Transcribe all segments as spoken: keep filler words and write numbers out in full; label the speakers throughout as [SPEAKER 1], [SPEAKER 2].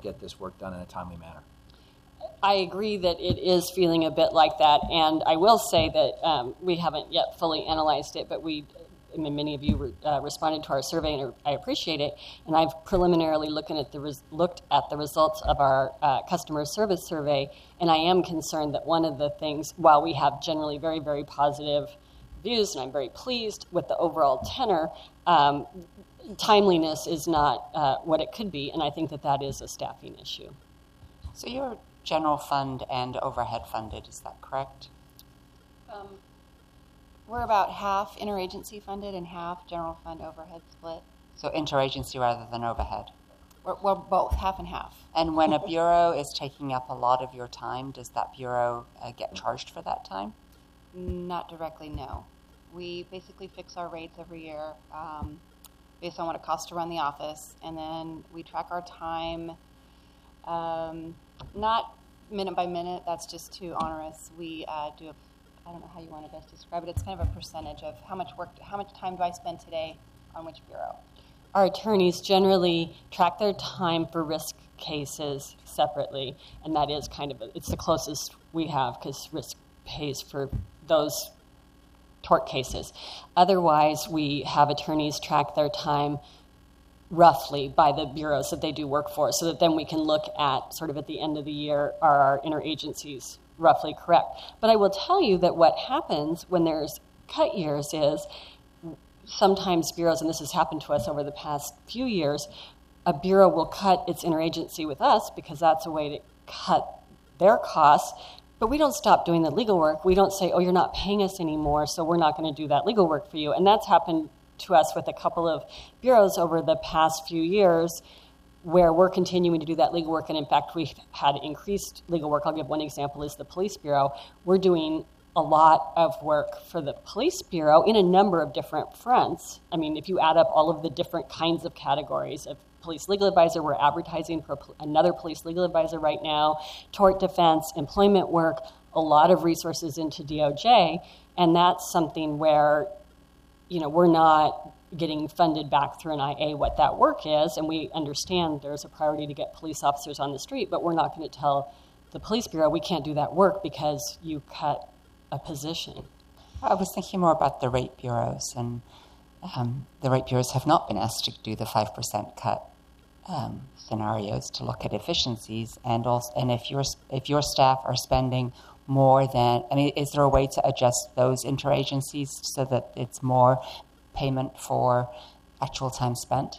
[SPEAKER 1] get this work done in a timely manner.
[SPEAKER 2] I agree that it is feeling a bit like that, and I will say that um, we haven't yet fully analyzed it, but we, I mean, many of you re, uh, responded to our survey, and I appreciate it. And I've preliminarily looking at the res, looked at the results of our uh, customer service survey, and I am concerned that one of the things, while we have generally very, very positive views, and I'm very pleased with the overall tenor, um, timeliness is not uh, what it could be, and I think that that is a staffing issue.
[SPEAKER 3] So you're general fund and overhead funded, is that correct?
[SPEAKER 4] Um, we're about half interagency funded and half general fund overhead split.
[SPEAKER 3] So interagency rather than overhead?
[SPEAKER 4] We're, we're both, half and half.
[SPEAKER 3] And when a bureau is taking up a lot of your time, does that bureau uh, get charged for that time?
[SPEAKER 4] Not directly, no. We basically fix our rates every year um, based on what it costs to run the office, and then we track our time, um, not minute by minute, that's just too onerous. We uh, do a, I don't know how you want to best describe it, it's kind of a percentage of how much work, how much time do I spend today on which bureau.
[SPEAKER 2] Our attorneys generally track their time for risk cases separately, and that is kind of, a, it's the closest we have because risk pays for those tort cases. Otherwise, we have attorneys track their time roughly by the bureaus that they do work for, so that then we can look at sort of at the end of the year, are our interagencies roughly correct? But I will tell you that what happens when there's cut years is sometimes bureaus, and this has happened to us over the past few years, a bureau will cut its interagency with us because that's a way to cut their costs, but we don't stop doing the legal work. We don't say, oh, you're not paying us anymore, so we're not going to do that legal work for you. And that's happened to us with a couple of bureaus over the past few years where we're continuing to do that legal work. And in fact, we've had increased legal work. I'll give one example is the police bureau. We're doing a lot of work for the police bureau in a number of different fronts. I mean, if you add up all of the different kinds of categories of police legal advisor, we're advertising for another police legal advisor right now, tort defense, employment work, a lot of resources into D O J. And that's something where you know, we're not getting funded back through an I A what that work is, and we understand there's a priority to get police officers on the street, but we're not going to tell the police bureau we can't do that work because you cut a position.
[SPEAKER 3] I was thinking more about the rate bureaus, and um, the rate bureaus have not been asked to do the five percent cut um, scenarios to look at efficiencies, and also, and if your if your staff are spending more than, I mean, is there a way to adjust those interagencies so that it's more payment for actual time spent?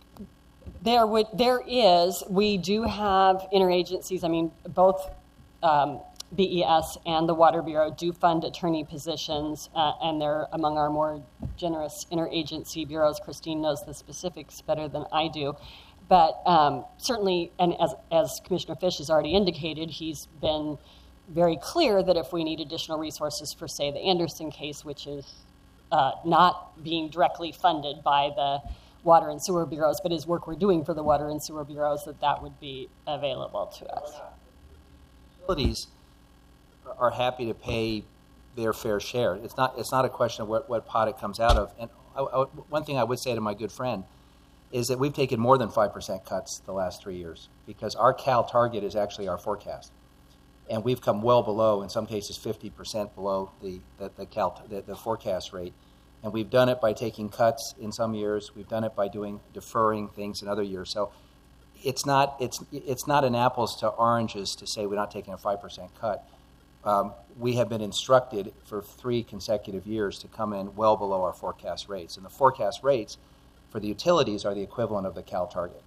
[SPEAKER 2] There would, there is. We do have interagencies. I mean, both um, B E S and the Water Bureau do fund attorney positions, uh, and they're among our more generous interagency bureaus. Christine knows the specifics better than I do. But um, certainly, and as, as Commissioner Fish has already indicated, he's been very clear that if we need additional resources for, say, the Anderson case, which is uh, not being directly funded by the water and sewer bureaus, but is work we're doing for the water and sewer bureaus, that that would be available to us.
[SPEAKER 1] Utilities are happy to pay their fair share. It's not, it's not a question of what, what pot it comes out of. And I, I, one thing I would say to my good friend is that we've taken more than five percent cuts the last three years because our Cal target is actually our forecast. And we've come well below, in some cases fifty percent below the, the, the, Cal, the, the forecast rate. And we've done it by taking cuts in some years. We've done it by doing deferring things in other years. So it's not, it's, it's not an apples to oranges to say we're not taking a five percent cut. Um, we have been instructed for three consecutive years to come in well below our forecast rates. And the forecast rates for the utilities are the equivalent of the Cal target.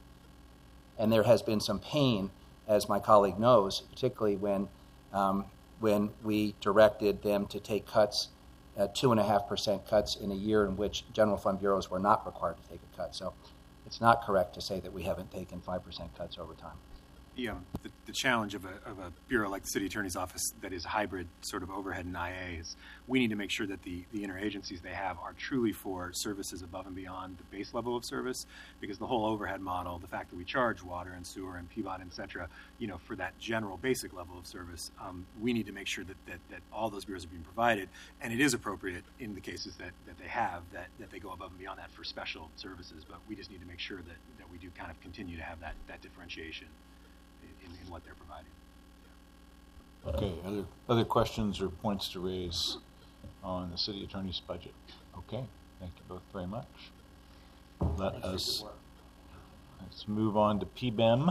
[SPEAKER 1] And there has been some pain, as my colleague knows, particularly when um, when we directed them to take cuts, uh, two and a half percent cuts in a year in which general fund bureaus were not required to take a cut. So it's not correct to say that we haven't taken five percent cuts over time.
[SPEAKER 5] the, um, the, the challenge of a, of a bureau like the city attorney's office that is hybrid sort of overhead and I A is we need to make sure that the, the interagencies they have are truly for services above and beyond the base level of service, because the whole overhead model, the fact that we charge water and sewer and P B O T, et cetera, you know, for that general basic level of service, um, we need to make sure that, that, that all those bureaus are being provided, and it is appropriate in the cases that, that they have, that, that they go above and beyond that for special services, but we just need to make sure that, that we do kind of continue to have that, that differentiation in, in what they're providing.
[SPEAKER 6] Okay, other other questions or points to raise on the city attorney's budget? Okay, thank you both very much. Let us let's move on to P B E M.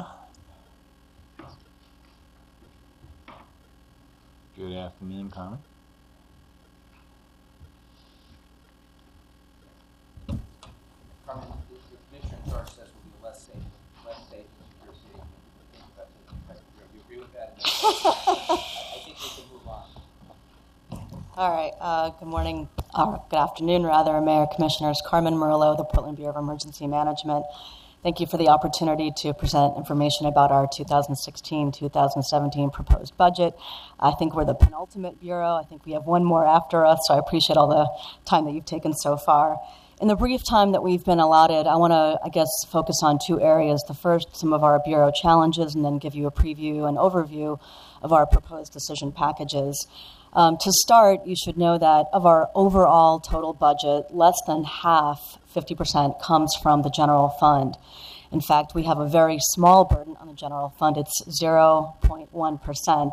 [SPEAKER 6] Good afternoon, Carmen.
[SPEAKER 1] Carmen, the commissioner in charge says will be less safe, less safe than your city. You agree with that? I think we can move on.
[SPEAKER 7] All right. Uh, good morning, or good afternoon, rather, Mayor, Commissioners. Carmen Murillo, the Portland Bureau of Emergency Management. Thank you for the opportunity to present information about our two thousand sixteen to two thousand seventeen proposed budget. I think we're the penultimate bureau. I think we have one more after us, so I appreciate all the time that you've taken so far. In the brief time that we've been allotted, I want to, I guess, focus on two areas. The first, some of our bureau challenges, and then give you a preview and overview of our proposed decision packages. Um, to start, you should know that of our overall total budget, less than half, fifty percent, comes from the general fund. In fact, we have a very small burden on the general fund. It's zero point one percent.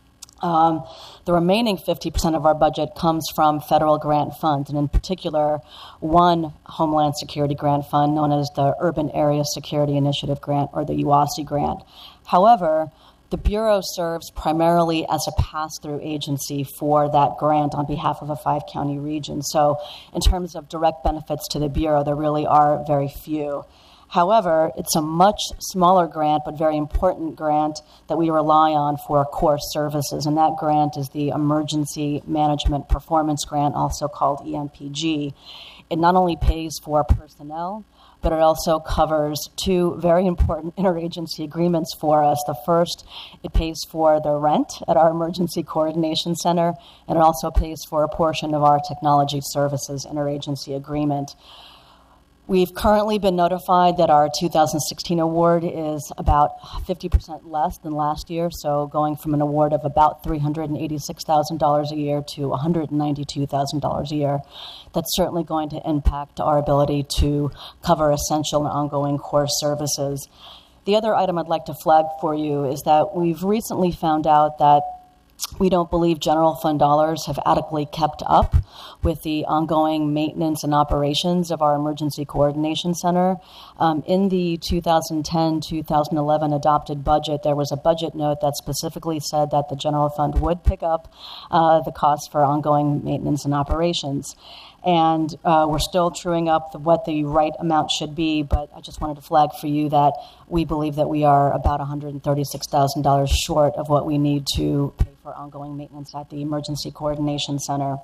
[SPEAKER 7] Um, the remaining fifty percent of our budget comes from federal grant funds, and in particular, one Homeland Security grant fund known as the Urban Area Security Initiative Grant, or the U A S I grant. However, the Bureau serves primarily as a pass-through agency for that grant on behalf of a five-county region. So in terms of direct benefits to the Bureau, there really are very few. However, it's a much smaller grant, but very important grant that we rely on for core services, and that grant is the Emergency Management Performance Grant, also called E M P G. It not only pays for personnel, but it also covers two very important interagency agreements for us. The first, it pays for the rent at our Emergency Coordination Center, and it also pays for a portion of our Technology Services interagency agreement. We've currently been notified that our two thousand sixteen award is about fifty percent less than last year, so going from an award of about three hundred eighty-six thousand dollars a year to one hundred ninety-two thousand dollars a year. That's certainly going to impact our ability to cover essential and ongoing core services. The other item I'd like to flag for you is that we've recently found out that we don't believe general fund dollars have adequately kept up with the ongoing maintenance and operations of our Emergency Coordination Center. Um, in the two thousand ten to two thousand eleven adopted budget, there was a budget note that specifically said that the general fund would pick up uh, the costs for ongoing maintenance and operations. And uh, we're still truing up the, what the right amount should be, but I just wanted to flag for you that we believe that we are about one hundred thirty-six thousand dollars short of what we need to pay for ongoing maintenance at the Emergency Coordination Center,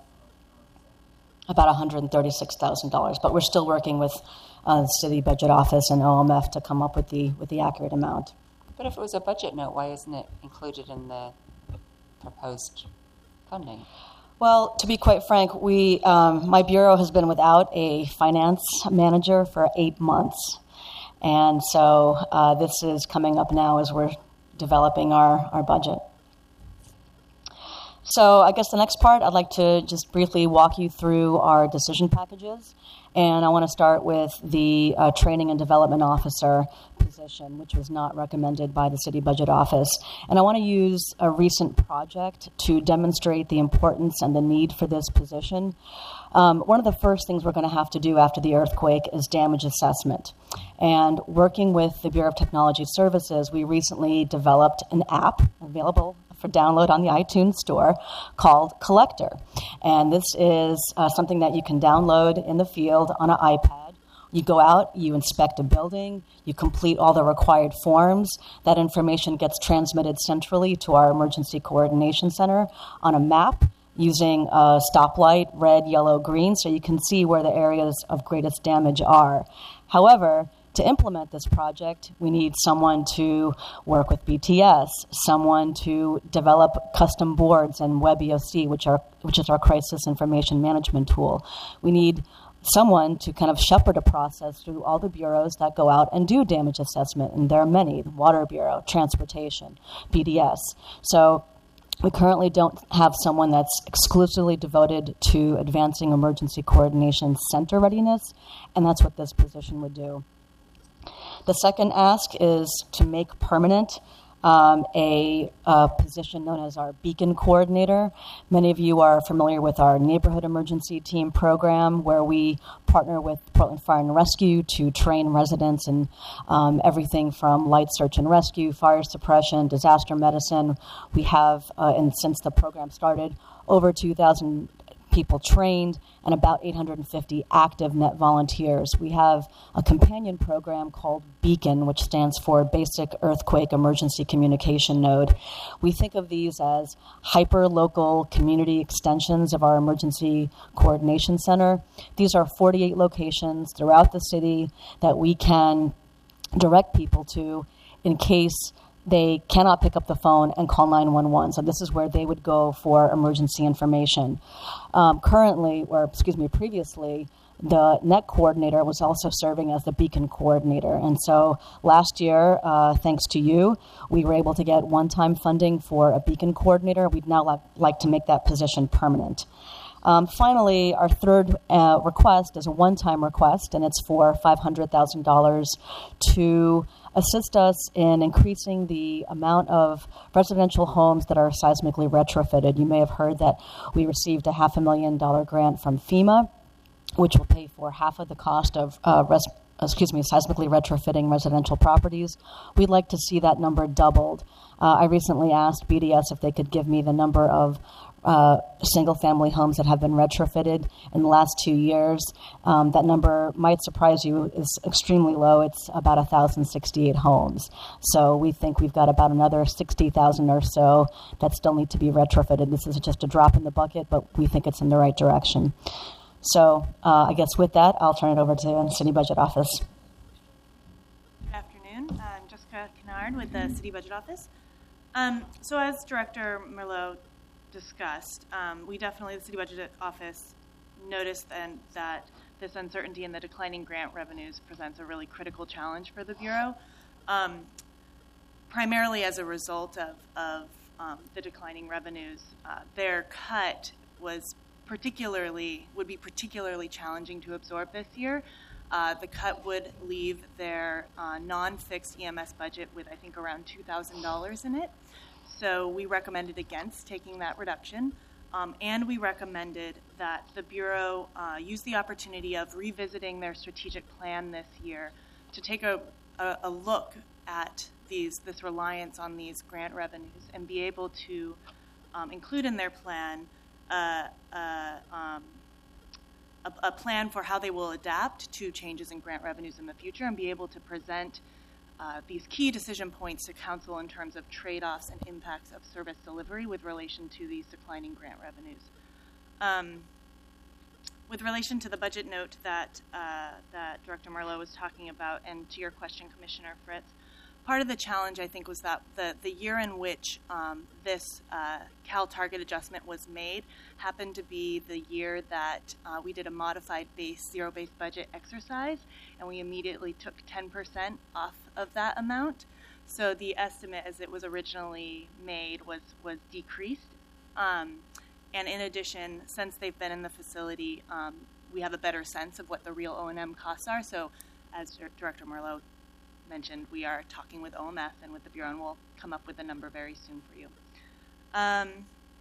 [SPEAKER 7] about one hundred thirty-six thousand dollars. But we're still working with uh, the City Budget Office and O M F to come up with the with the accurate amount.
[SPEAKER 3] But if it was a budget note, why isn't it included in the proposed funding?
[SPEAKER 7] Well, to be quite frank, we um, my bureau has been without a finance manager for eight months. And so uh, this is coming up now as we're developing our, our budget. So I guess the next part, I'd like to just briefly walk you through our decision packages. And I want to start with the uh, Training and Development Officer position, which was not recommended by the City Budget Office. And I want to use a recent project to demonstrate the importance and the need for this position. Um, one of the first things we're going to have to do after the earthquake is damage assessment. And working with the Bureau of Technology Services, we recently developed an app available for download on the iTunes Store called Collector. And this is uh, something that you can download in the field on an iPad. You go out, you inspect a building, you complete all the required forms. That information gets transmitted centrally to our Emergency Coordination Center on a map using a stoplight, red, yellow, green, so you can see where the areas of greatest damage are. However, To implement this project, we need someone to work with B T S, someone to develop custom boards and WebEOC, which are which is our crisis information management tool. We need someone to kind of shepherd a process through all the bureaus that go out and do damage assessment, and there are many: the Water Bureau, Transportation, P D S. So we currently don't have someone that's exclusively devoted to advancing emergency coordination center readiness, and that's what this position would do. The second ask is to make permanent um, a, a position known as our Beacon Coordinator. Many of you are familiar with our Neighborhood Emergency Team program, where we partner with Portland Fire and Rescue to train residents in um, everything from light search and rescue, fire suppression, disaster medicine. We have, uh, and since the program started, over two thousand people trained and about eight hundred fifty active net volunteers. We have a companion program called Beacon, which stands for Basic Earthquake Emergency Communication Node. We think of these as hyper-local community extensions of our Emergency Coordination Center. These are forty-eight locations throughout the city that we can direct people to in case they cannot pick up the phone and call nine one one. So this is where they would go for emergency information. Um, currently, or excuse me, previously, the net coordinator was also serving as the Beacon coordinator. And so last year, uh, thanks to you, we were able to get one-time funding for a Beacon coordinator. We'd now like, like to make that position permanent. Um, finally, our third uh, request is a one-time request, and it's for five hundred thousand dollars to assist us in increasing the amount of residential homes that are seismically retrofitted. You may have heard that we received a half a million dollar grant from FEMA, which will pay for half of the cost of uh, res- excuse me, seismically retrofitting residential properties. We'd like to see that number doubled. Uh, I recently asked B D S if they could give me the number of Uh, single-family homes that have been retrofitted in the last two years. Um, that number might surprise you, is extremely low. It's about one thousand sixty-eight homes. So we think we've got about another sixty thousand or so that still need to be retrofitted. This is just a drop in the bucket, but we think it's in the right direction. So uh, I guess with that, I'll turn it over to the City Budget Office.
[SPEAKER 8] Good afternoon. I'm Jessica Kennard with the City Budget Office. Um, so as Director Merlot discussed, um, we definitely, the City Budget Office, noticed and that this uncertainty in the declining grant revenues presents a really critical challenge for the Bureau, um, primarily as a result of, of um, the declining revenues. Uh, their cut was particularly, would be particularly challenging to absorb this year. Uh, the cut would leave their uh, non-fixed E M S budget with, I think, around two thousand dollars in it. So we recommended against taking that reduction, um, and we recommended that the Bureau uh, use the opportunity of revisiting their strategic plan this year to take a, a, a look at these this reliance on these grant revenues and be able to um, include in their plan uh, uh, um, a, a plan for how they will adapt to changes in grant revenues in the future and be able to present Uh, these key decision points to council in terms of trade-offs and impacts of service delivery with relation to these declining grant revenues. Um, with relation to the budget note that uh, that Director Merlot was talking about, and to your question, Commissioner Fritz, part of the challenge, I think, was that the, the year in which um, this uh, Cal target adjustment was made happened to be the year that uh, we did a modified base, zero-based budget exercise, and we immediately took ten percent off of that amount. So the estimate as it was originally made was, was decreased. Um, and in addition, since they've been in the facility, um, we have a better sense of what the real O and M costs are. So as Director Merlot mentioned, we are talking with O M S and with the Bureau, and we'll come up with a number very soon for you. Um,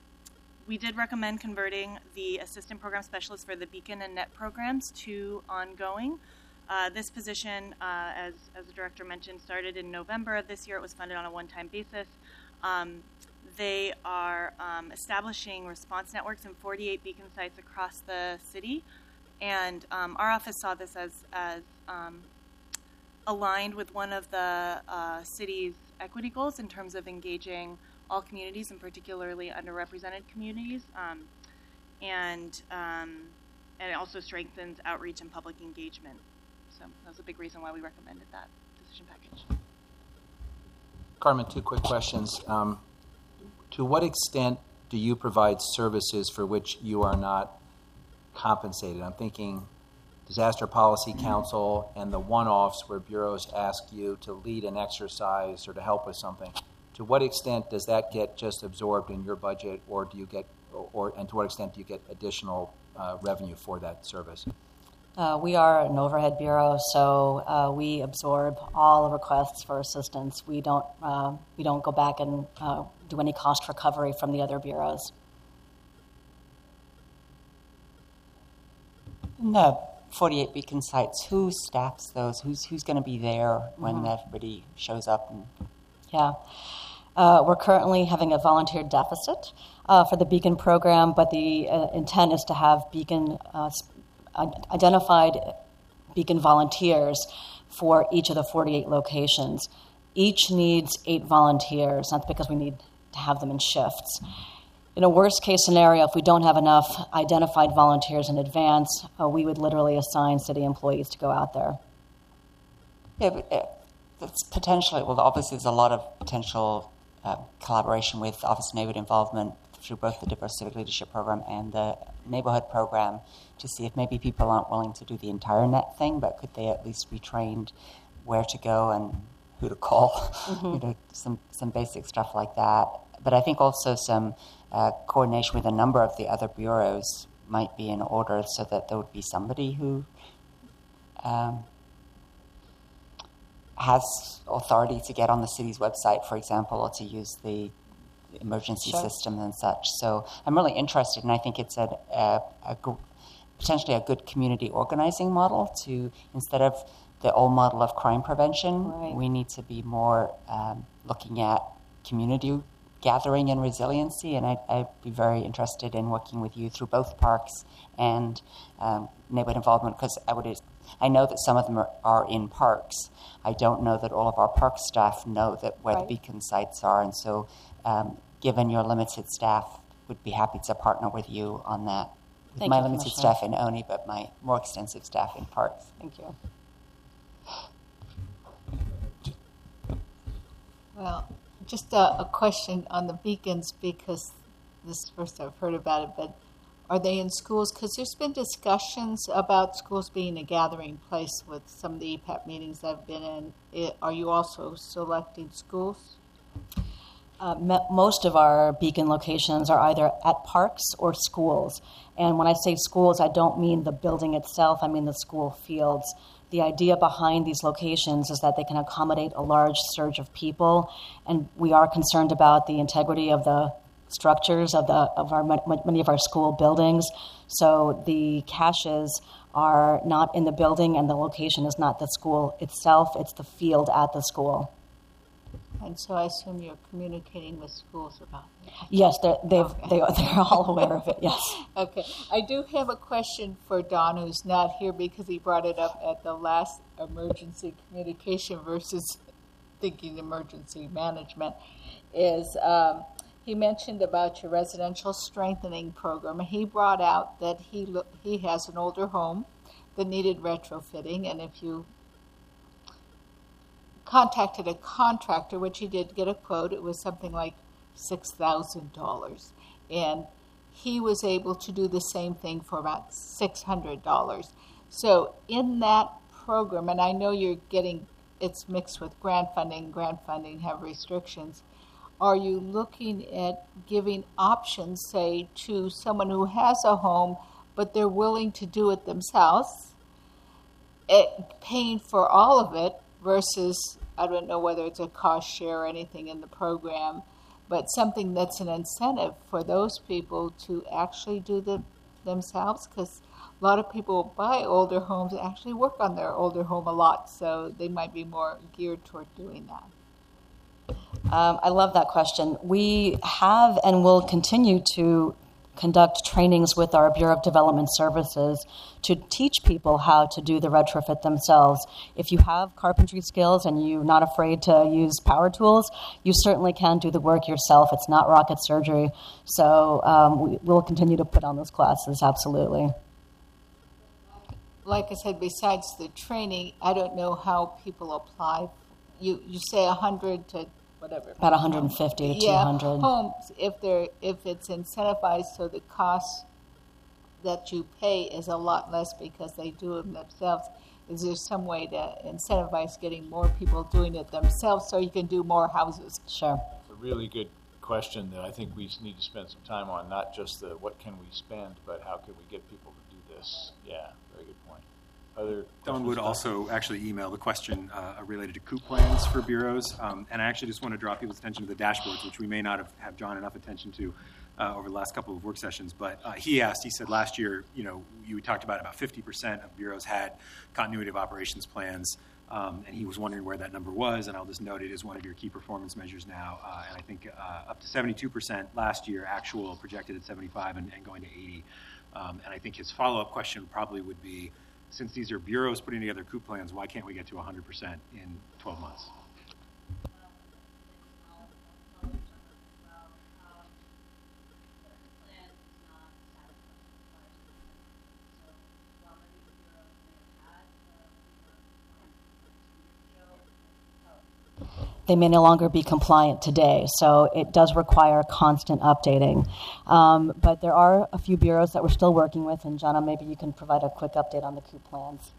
[SPEAKER 8] we did recommend converting the assistant program specialist for the Beacon and Net programs to ongoing. Uh, this position, uh, as, as the director mentioned, started in November of this year. It was funded on a one-time basis. Um, they are um, establishing response networks in forty-eight Beacon sites across the city, and um, our office saw this as, as um, aligned with one of the uh, city's equity goals in terms of engaging all communities, and particularly underrepresented communities, um, and um, and it also strengthens outreach and public engagement. So that was a big reason why we recommended that decision package.
[SPEAKER 1] Carmen, two quick questions. Um, to what extent do you provide services for which you are not compensated? I'm thinking Disaster Policy Council and the one-offs where bureaus ask you to lead an exercise or to help with something. To what extent does that get just absorbed in your budget, or do you get, or, or and to what extent do you get additional uh, revenue for that service?
[SPEAKER 7] Uh, we are an overhead bureau, so uh, we absorb all requests for assistance. We don't uh, we don't go back and uh, do any cost recovery from the other bureaus.
[SPEAKER 3] No, forty-eight beacon sites. Who staffs those? Who's who's going to be there when
[SPEAKER 7] Mm-hmm.
[SPEAKER 3] everybody shows up? And
[SPEAKER 7] Yeah. Uh, we're currently having a volunteer deficit uh, for the Beacon program, but the uh, intent is to have Beacon uh, identified Beacon volunteers for each of the forty-eight locations. Each needs eight volunteers. That's because we need to have them in shifts. In a worst case scenario, if we don't have enough identified volunteers in advance, uh, we would literally assign city employees to go out there.
[SPEAKER 3] yeah, but uh, that's potentially, well, obviously there's a lot of potential uh, collaboration with Office of Neighborhood Involvement through both the Diverse Civic Leadership Program and the Neighborhood Program to see if maybe people aren't willing to do the entire net thing, but could they at least be trained where to go and who to call, mm-hmm. you know, some, some basic stuff like that. But I think also some uh, coordination with a number of the other bureaus might be in order so that there would be somebody who um, has authority to get on the city's website, for example, or to use the emergency
[SPEAKER 7] Sure.
[SPEAKER 3] system and such. So I'm really interested, and I think it's a, a, a go- potentially a good community organizing model to, instead of the old model of crime prevention,
[SPEAKER 7] Right.
[SPEAKER 3] we need to be more um, looking at community gathering and resiliency, and I'd, I'd be very interested in working with you through both parks and um, neighborhood involvement, because I would, I know that some of them are, are in parks. I don't know that all of our park staff know that where
[SPEAKER 7] Right.
[SPEAKER 3] the beacon sites are, and so um, given your limited staff, would be happy to partner with you on that. With
[SPEAKER 7] Thank
[SPEAKER 3] my
[SPEAKER 7] you,
[SPEAKER 3] limited
[SPEAKER 7] Commissioner.
[SPEAKER 3] staff in O N I, but my more extensive staff in parks.
[SPEAKER 7] Thank you.
[SPEAKER 9] Well, just a, a question on the beacons, because this is the first I've heard about it, but are they in schools? Because there's been discussions about schools being a gathering place with some of the E P A P meetings I've been in. It, are you also selecting schools?
[SPEAKER 7] Uh, me- most of our Beacon locations are either at parks or schools. And when I say schools, I don't mean the building itself, I mean the school fields. The idea behind these locations is that they can accommodate a large surge of people, and we are concerned about the integrity of the structures of the of our many of our school buildings. So the caches are not in the building, and the location is not the school itself; it's the field at the school.
[SPEAKER 9] And so I assume you're communicating with schools about it.
[SPEAKER 7] Yes, they're, they've,
[SPEAKER 9] Okay.
[SPEAKER 7] they, they're all aware of it, yes.
[SPEAKER 9] Okay. I do have a question for Don, who's not here because he brought it up at the last emergency communication versus thinking emergency management, is um, he mentioned about your residential strengthening program. He brought out that he lo- he has an older home that needed retrofitting, and if you contacted a contractor, which he did get a quote, it was something like six thousand dollars. And he was able to do the same thing for about six hundred dollars. So in that program, and I know you're getting, it's mixed with grant funding, grant funding have restrictions, are you looking at giving options, say, to someone who has a home, but they're willing to do it themselves, it, paying for all of it, versus, I don't know whether it's a cost share or anything in the program, but something that's an incentive for those people to actually do the themselves, because a lot of people buy older homes and actually work on their older home a lot, so they might be more geared toward doing that.
[SPEAKER 7] Um, I love that question. We have and will continue to conduct trainings with our Bureau of Development Services to teach people how to do the retrofit themselves. If you have carpentry skills and you're not afraid to use power tools, you certainly can do the work yourself. It's not rocket surgery. So um, we, we'll continue to put on those classes, absolutely.
[SPEAKER 9] like I said, besides the training, I don't know how people apply. You you say a hundred to whatever.
[SPEAKER 7] About one hundred fifty to
[SPEAKER 9] yeah,
[SPEAKER 7] two hundred.
[SPEAKER 9] homes, if they're if it's incentivized, so the cost that you pay is a lot less because they do them themselves. Is there some way to incentivize getting more people doing it themselves so you can do more houses?
[SPEAKER 7] Sure.
[SPEAKER 6] It's a really good question that I think we need to spend some time on, not just the what can we spend, but how can we get people to do this. Yeah, very good point. Other
[SPEAKER 5] Don would
[SPEAKER 6] questions?
[SPEAKER 5] also actually email the question uh, related to coup plans for bureaus. Um, and I actually just want to draw people's attention to the dashboards, which we may not have, have drawn enough attention to uh, over the last couple of work sessions. But uh, he asked, he said last year, you know, you talked about about fifty percent of bureaus had continuity of operations plans. Um, and he was wondering where that number was. And I'll just note it as one of your key performance measures now. Uh, and I think uh, up to seventy-two percent last year, actual projected at seventy-five and, and going to eighty. Um, and I think his follow-up question probably would be, since these are bureaus putting together coup plans, why can't we get to one hundred percent in twelve months?
[SPEAKER 7] They may no longer be compliant today, so it does require constant updating. Um, but there are a few bureaus that we're still working with, and Jonna, maybe you can provide a quick update on the coup plans.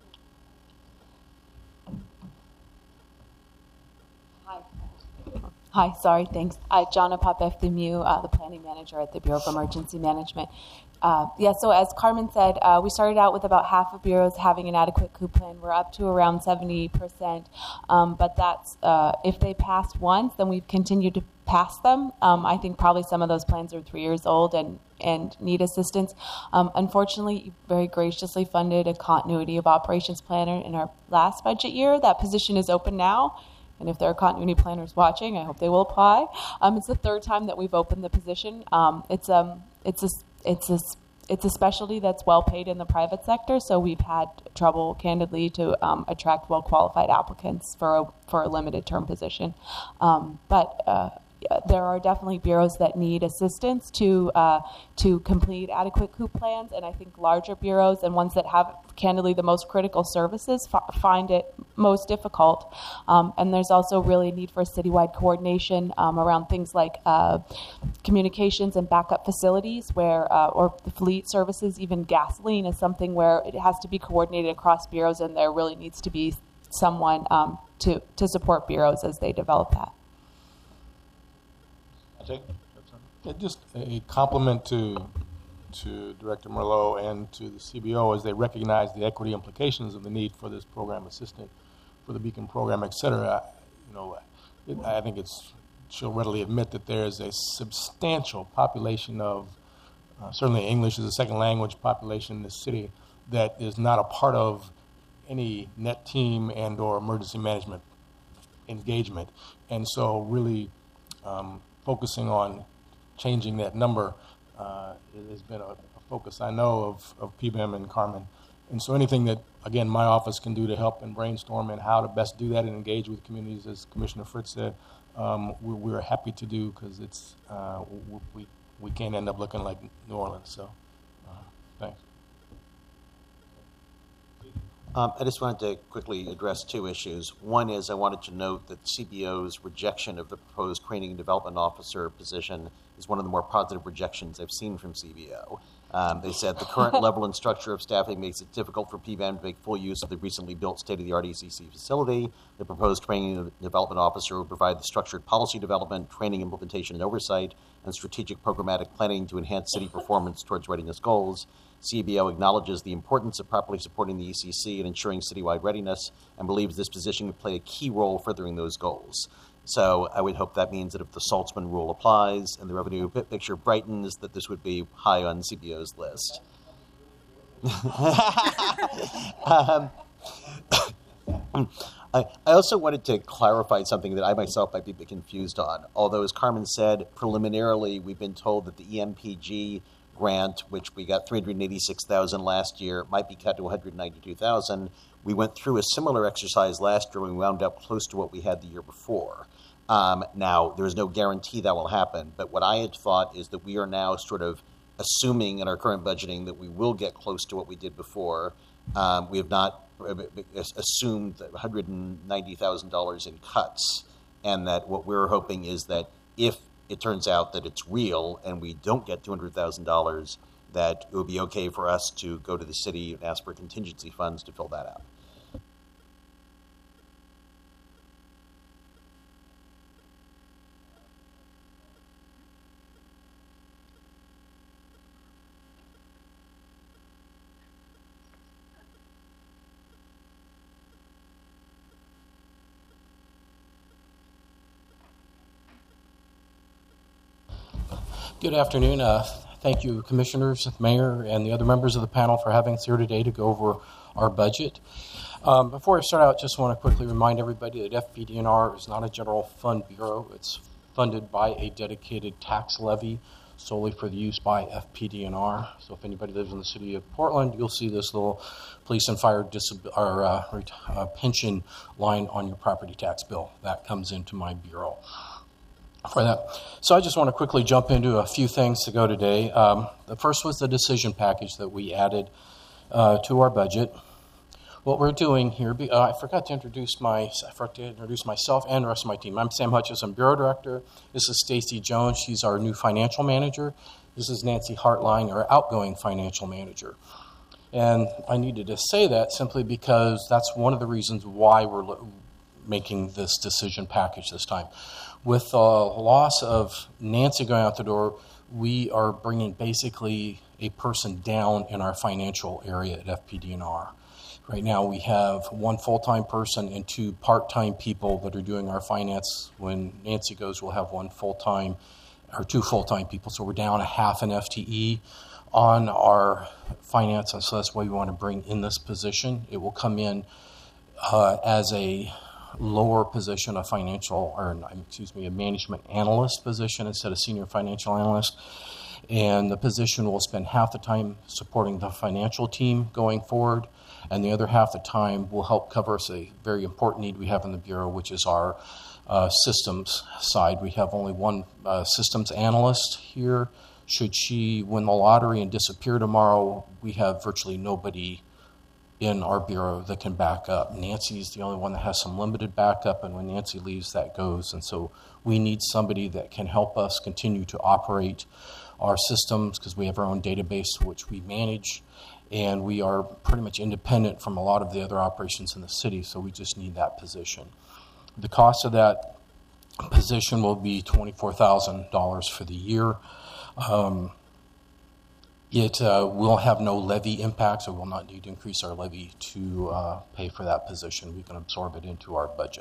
[SPEAKER 10] Hi. Hi, sorry, thanks. Uh, Jonna Popef-Lemieux, uh, the planning manager at the Bureau of Emergency Management. Uh, yeah, so as Carmen said, uh, we started out with about half of bureaus having an adequate coup plan. We're up to around seventy percent, um, but that's uh, if they passed once, then we've continued to pass them. Um, I think probably some of those plans are three years old and, and need assistance. Um, unfortunately, you very graciously funded a continuity of operations planner in our last budget year. That position is open now. And if there are continuity planners watching, I hope they will apply. Um, it's the third time that we've opened the position. Um, it's um, it's a it's a it's a specialty that's well paid in the private sector, so we've had trouble, candidly, to um, attract well qualified applicants for a for a limited term position. Um, but uh, there are definitely bureaus that need assistance to uh, to complete adequate coup plans, and I think larger bureaus and ones that have, candidly, the most critical services f- find it most difficult. Um, and there's also really a need for citywide coordination um, around things like uh, communications and backup facilities, where uh, or the fleet services, even gasoline is something where it has to be coordinated across bureaus, and there really needs to be someone um, to to support bureaus as they develop that.
[SPEAKER 11] Yeah, just a compliment to to Director Merlot and to the C B O as they recognize the equity implications of the need for this program assistant for the Beacon program, et cetera. You know, it, I think it's she'll readily admit that there is a substantial population of uh, certainly English as a second language population in this city that is not a part of any net team and or emergency management engagement, and so really. Um, focusing on changing that number uh, has been a, a focus, I know, of, of P B E M and Carmen. And so anything that, again, my office can do to help and brainstorm and how to best do that and engage with communities, as Commissioner Fritz said, um, we, we're happy to do because it's uh, we, we can't end up looking like New Orleans. So uh, thanks.
[SPEAKER 12] Um, I just wanted to quickly address two issues. One is I wanted to note that C B O's rejection of the proposed training and development officer position is one of the more positive rejections I've seen from C B O. Um, they said the current level and structure of staffing makes it difficult for P B E M to make full use of the recently built state-of-the-art E C C facility. The proposed training and development officer will provide the structured policy development, training implementation and oversight, and strategic programmatic planning to enhance city performance towards readiness goals. C B O acknowledges the importance of properly supporting the E C C and ensuring citywide readiness, and believes this position would play a key role furthering those goals. So I would hope that means that if the Saltzman rule applies and the revenue picture brightens, that this would be high on C B O's list. um, I, I also wanted to clarify something that I myself might be a bit confused on. Although, as Carmen said, preliminarily we've been told that the E M P G grant, which we got three hundred eighty-six thousand dollars last year, might be cut to one hundred ninety-two thousand dollars. We went through a similar exercise last year when we wound up close to what we had the year before. Um, now, there is no guarantee that will happen, but what I had thought is that we are now sort of assuming in our current budgeting that we will get close to what we did before, Um, we have not assumed that one hundred ninety thousand dollars in cuts, and that what we're hoping is that if it turns out that it's real and we don't get two hundred thousand dollars, that it would be okay for us to go to the city and ask for contingency funds to fill that out.
[SPEAKER 13] Good afternoon. Uh, thank you, Commissioners, Mayor, and the other members of the panel for having us here today to go over our budget. Um, before I start out, just want to quickly remind everybody that F P D N R is not a general fund bureau. It's funded by a dedicated tax levy solely for the use by F P D N R. So if anybody lives in the city of Portland, you'll see this little police and fire disab- or, uh, ret- uh, pension line on your property tax bill. That comes into my bureau for that. So I just want to quickly jump into a few things to go today. Um, the first was the decision package that we added uh, to our budget. What we're doing here, uh, I forgot to introduce my, I forgot to introduce myself and the rest of my team. I'm Sam Hutchison, Bureau Director. This is Stacy Jones. She's our new financial manager. This is Nancy Hartline, our outgoing financial manager. And I needed to say that simply because that's one of the reasons why we're lo- making this decision package this time. With the loss of Nancy going out the door, we are bringing basically a person down in our financial area at F P D N R. Right now we have one full-time person and two part-time people that are doing our finance. When Nancy goes, we'll have one full-time or two full-time people. So we're down a half an F T E on our finance, and so that's why we want to bring in this position. It will come in uh, as a lower position, a financial, or excuse me, a management analyst position instead of senior financial analyst. And the position will spend half the time supporting the financial team going forward, and the other half the time will help cover us a very important need we have in the Bureau, which is our uh, systems side. We have only one uh, systems analyst here. Should she win the lottery and disappear tomorrow, we have virtually nobody in our Bureau that can back up. Nancy's the only one that has some limited backup, and when Nancy leaves, that goes. And so we need somebody that can help us continue to operate our systems, because we have our own database which we manage, and we are pretty much independent from a lot of the other operations in the city, so we just need that position. The cost of that position will be twenty-four thousand dollars for the year. Um, It uh, will have no levy impact, so we'll not need to increase our levy to uh, pay for that position. We can absorb it into our budget.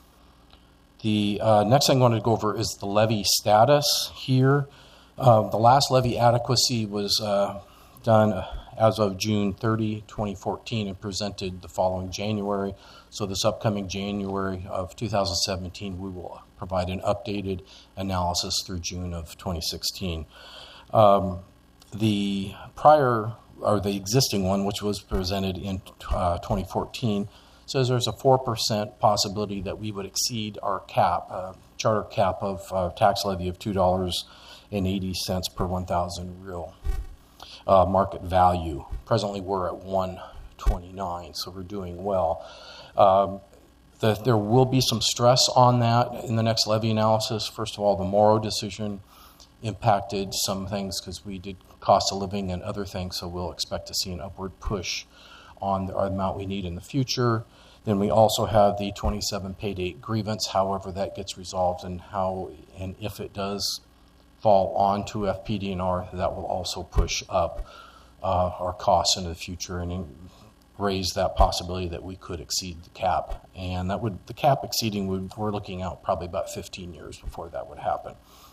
[SPEAKER 13] The uh, next thing I want to go over is the levy status here. Uh, the last levy adequacy was uh, done as of June thirtieth, twenty fourteen, and presented the following January. So this upcoming January of two thousand seventeen, we will provide an updated analysis through June of twenty sixteen. Um, The prior, or the existing one, which was presented in uh, twenty fourteen, says there's a four percent possibility that we would exceed our cap, uh, charter cap of uh, tax levy of two dollars and eighty cents per one thousand real uh, market value. Presently, we're at one twenty-nine, so we're doing well. Um, the, there will be some stress on that in the next levy analysis. First of all, the Morrow decision impacted some things because we did cost of living and other things, so we'll expect to see an upward push on the amount we need in the future. Then we also have the twenty-seven pay date grievance, however that gets resolved, and how and if it does fall on to F P D N R, that will also push up uh, our costs into the future and raise that possibility that we could exceed the cap. And that would the cap exceeding, would, we're looking out probably about fifteen years before that would happen.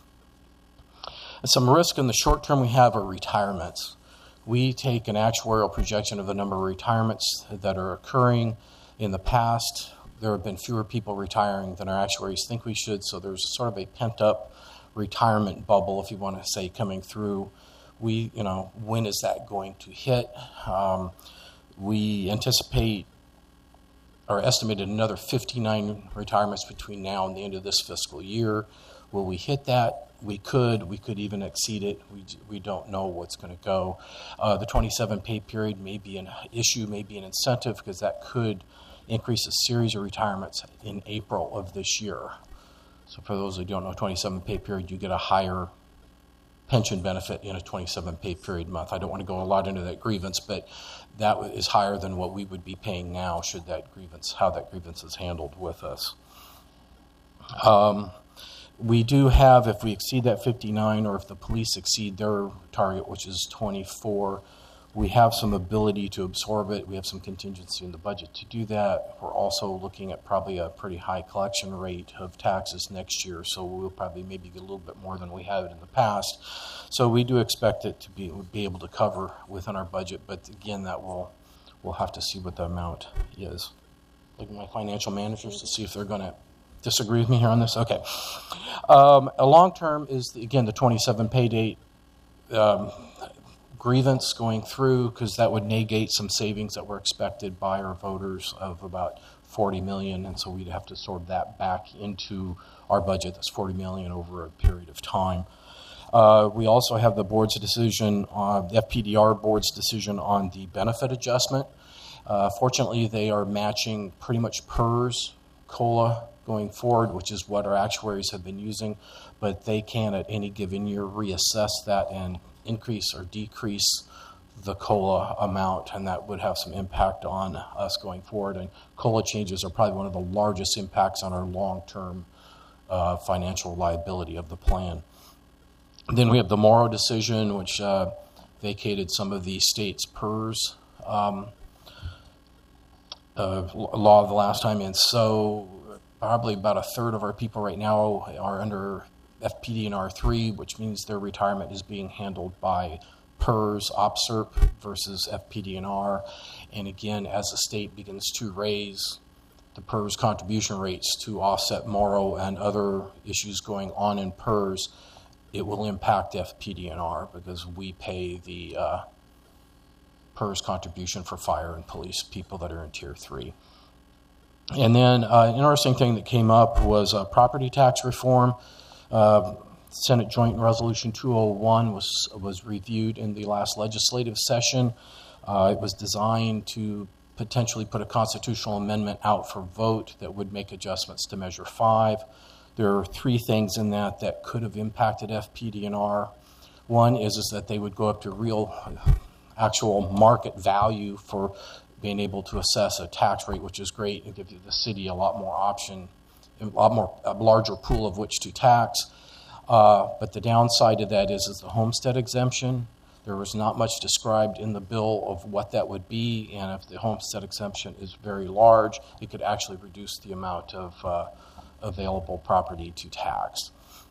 [SPEAKER 13] Some risk in the short term we have are retirements. We take an actuarial projection of the number of retirements that are occurring. In the past, there have been fewer people retiring than our actuaries think we should, so there's sort of a pent-up retirement bubble, if you want to say, coming through. We, you know, when is that going to hit? Um, we anticipate or estimated another fifty-nine retirements between now and the end of this fiscal year. Will we hit that? We could. We could even exceed it. We, we don't know what's going to go. Uh, the twenty-seven pay period may be an issue, may be an incentive, because that could increase a series of retirements in April of this year. So for those who don't know, twenty-seven pay period, you get a higher pension benefit in a twenty-seven pay period month. I don't want to go a lot into that grievance, but that is higher than what we would be paying now should that grievance, how that grievance is handled with us. Um, we do have, if we exceed that fifty-nine, or if the police exceed their target, which is twenty-four, we have some ability to absorb it. We have some contingency in the budget to do that. We're also looking at probably a pretty high collection rate of taxes next year, so we'll probably maybe get a little bit more than we have in the past. So we do expect it to be be able to cover within our budget, but again, that will we'll have to see what the amount is. Look at my financial managers to see if they're going to disagree with me here on this. Okay. Um, a long term is, again, the twenty-seven pay date. Um, grievance going through, because that would negate some savings that were expected by our voters of about forty million dollars, and so we'd have to absorb that back into our budget. That's forty million dollars over a period of time. Uh, we also have the board's decision, on the F P D R board's decision on the benefit adjustment. Uh, fortunately, they are matching pretty much PERS, COLA going forward, which is what our actuaries have been using, but they can at any given year reassess that and increase or decrease the COLA amount, and that would have some impact on us going forward. And COLA changes are probably one of the largest impacts on our long-term uh, financial liability of the plan. And then we have the Morrow decision, which uh, vacated some of the state's PERS um, uh, law the last time, and so probably about a third of our people right now are under F P D and R three, which means their retirement is being handled by PERS, OPSERP versus F P D and R. And again, as the state begins to raise the PERS contribution rates to offset Morrow and other issues going on in PERS, it will impact F P D and R because we pay the uh, PERS contribution for fire and police people that are in Tier three. And then uh, an interesting thing that came up was uh, property tax reform. Uh, Senate Joint Resolution two oh one was was reviewed in the last legislative session. Uh, it was designed to potentially put a constitutional amendment out for vote that would make adjustments to Measure five. There are three things in that that could have impacted F P D and R. One is, is that they would go up to real, actual market value for being able to assess a tax rate, which is great, and give the city a lot more option, a lot more, a larger pool of which to tax. Uh, but the downside of that is, is the homestead exemption. There was not much described in the bill of what that would be, and if the homestead exemption is very large, it could actually reduce the amount of uh, available property to tax.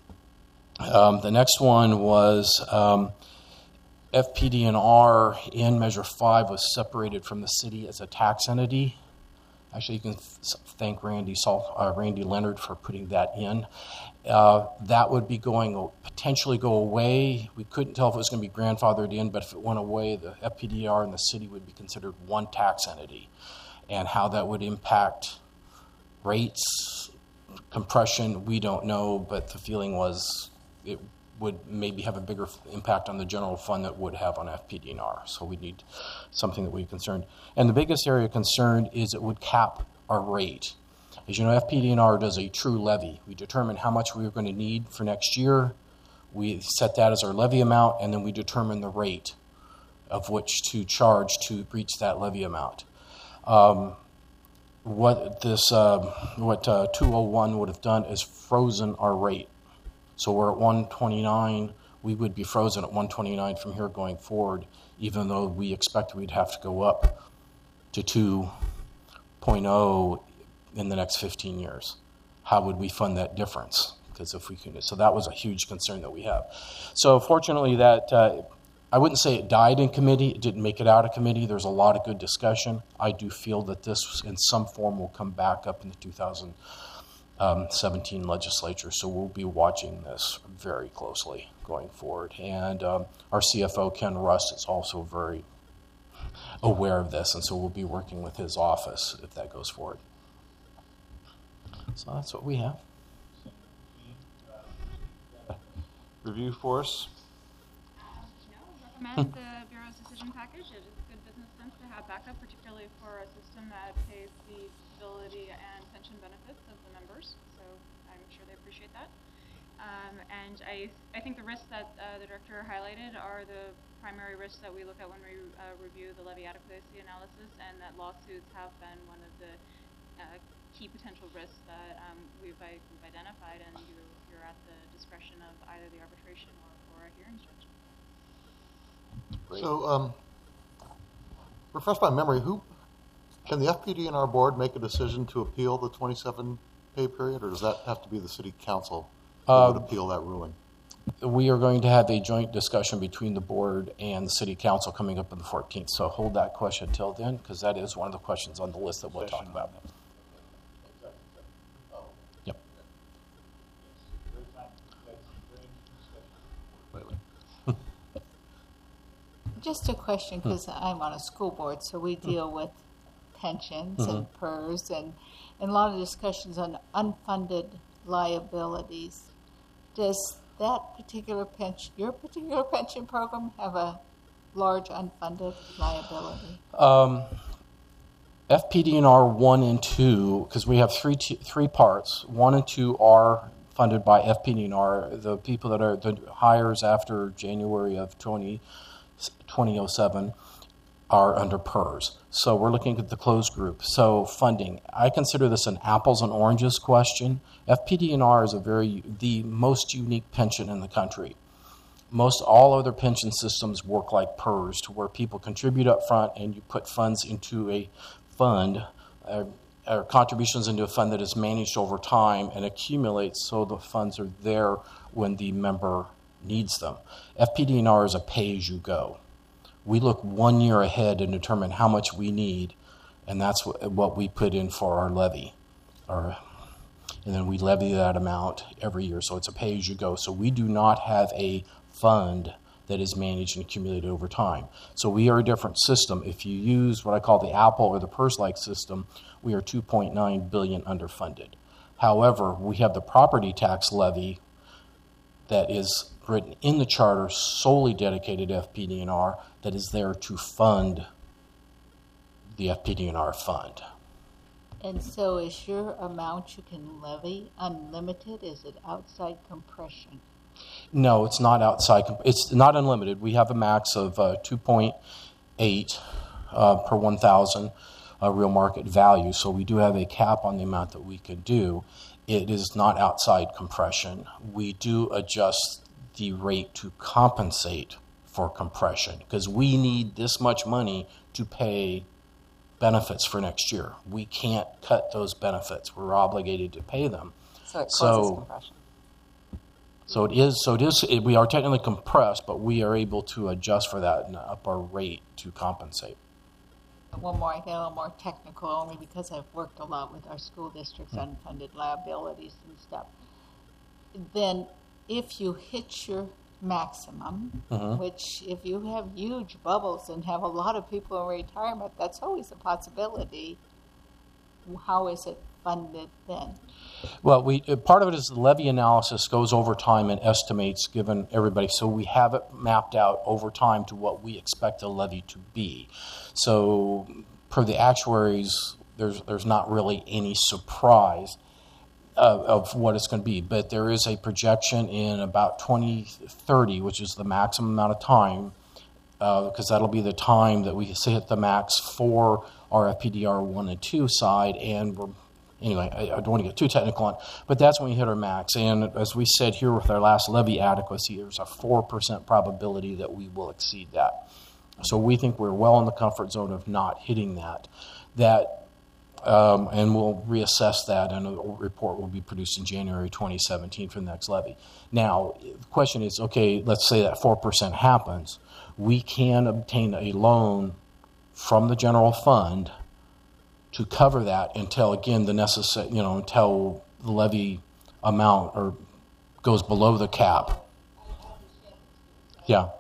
[SPEAKER 13] Um, the next one was um, F P D and R in Measure five was separated from the city as a tax entity. Actually, you can thank Randy Sal- uh, Randy Leonard for putting that in. Uh, that would be going potentially go away. We couldn't tell if it was going to be grandfathered in, but if it went away, the F P D R and the city would be considered one tax entity. And how that would impact rates, compression, we don't know, but the feeling was it would maybe have a bigger impact on the general fund that would have on F P D and R. So we need something that we're concerned. And the biggest area of concern is it would cap our rate. As you know, F P D and R does a true levy. We determine how much we're going to need for next year. We set that as our levy amount, and then we determine the rate of which to charge to reach that levy amount. Um, what this, uh, what uh, two oh one would have done is frozen our rate. So we're at one twenty-nine. We would be frozen at one twenty-nine from here going forward, even though we expect we'd have to go up to two point oh in the next fifteen years. How would we fund that difference? Because if we can, so that was a huge concern that we have. So fortunately, that uh, I wouldn't say it died in committee. It didn't make it out of committee. There's a lot of good discussion. I do feel that this, in some form, will come back up in the two thousand seventeen legislature. So we'll be watching this very closely going forward. And um, our C F O, Ken Rust, is also very aware of this, and so we'll be working with his office if that goes forward. So that's what we have.
[SPEAKER 6] review for us?
[SPEAKER 14] Recommend the Bureau's decision package. It is good business sense to have backup, particularly for a system that pays the stability and pension benefits of the members. So I'm sure they appreciate that. Um, and I, I think the risks that uh, the director highlighted are the primary risks that we look at when we uh, review the levy adequacy analysis, and that lawsuits have been one of the uh, key potential risks that um, we've, I, we've identified, and you, you're at the discretion of either the arbitration or, or a hearings judge.
[SPEAKER 15] So, um, refresh my memory, who, can the F P D and our board make a decision to appeal the twenty-seven pay period, or does that have to be the city council that
[SPEAKER 13] Uh,
[SPEAKER 15] would appeal that ruling?
[SPEAKER 13] We are going to have a joint discussion between the board and the city council coming up on the fourteenth. So hold that question till then, because that is one of the questions on the list that we'll talk about. Yep.
[SPEAKER 9] Just a question, because I'm on a school board, so we deal with pensions
[SPEAKER 13] Mhm.
[SPEAKER 9] and P E R S and, and a lot of discussions on unfunded liabilities. Does that particular pension, your particular pension program, have a large unfunded liability?
[SPEAKER 13] Um, F P D and R one and two, because we have three t- three parts. One and two are funded by F P D and R. The people that are the hires after January of twenty oh seven are under P E R S. So we're looking at the closed group. So funding, I consider this an apples and oranges question. F P D and R is a very the most unique pension in the country. Most all other pension systems work like P E R S, to where people contribute up front and you put funds into a fund, uh, or contributions into a fund that is managed over time and accumulates, so the funds are there when the member needs them. F P D and R is a pay-as-you-go. We look one year ahead and determine how much we need, and that's what, what we put in for our levy. Our, and then we levy that amount every year, so it's a pay-as-you-go. So we do not have a fund that is managed and accumulated over time. So we are a different system. If you use what I call the Apple or the P E R S-like system, we are two point nine billion dollars underfunded. However, we have the property tax levy that is written in the charter, solely dedicated to F P D and R, that is there to fund the F P D and R fund.
[SPEAKER 9] And so is your amount you can levy unlimited? Is it outside compression?
[SPEAKER 13] No, it's not outside. It's not unlimited. We have a max of uh, two point eight uh, per one thousand uh, real market value. So we do have a cap on the amount that we could do. It is not outside compression. We do adjust the rate to compensate for compression, because we need this much money to pay benefits for next year. We can't cut those benefits. We're obligated to pay them.
[SPEAKER 3] So it causes
[SPEAKER 13] so,
[SPEAKER 3] compression.
[SPEAKER 13] So it is. So it is. It, we are technically compressed, but we are able to adjust for that and up our rate to compensate.
[SPEAKER 9] One more, I get a little more technical, only because I've worked a lot with our school districts on unfunded liabilities and stuff. Then, if you hit your maximum,
[SPEAKER 13] Mhm.
[SPEAKER 9] which if you have huge bubbles and have a lot of people in retirement, that's always a possibility. How is it funded then?
[SPEAKER 13] Well, we uh, part of it is the levy analysis goes over time and estimates given everybody. So we have it mapped out over time to what we expect the levy to be. So per the actuaries, there's there's not really any surprise of, of what it's going to be. But there is a projection in about twenty thirty, which is the maximum amount of time, because uh, that'll be the time that we hit the max for our F P D R one and two side, and we're Anyway, I, I don't want to get too technical on it, but that's when we hit our max. And as we said here with our last levy adequacy, there's a four percent probability that we will exceed that. So we think we're well in the comfort zone of not hitting that. That, um, and we'll reassess that, and a report will be produced in January twenty seventeen for the next levy. Now, the question is, okay, let's say that four percent happens. We can obtain a loan from the general fund to cover that until, again, the necessary, you know, until the levy amount or goes below the cap. Yeah.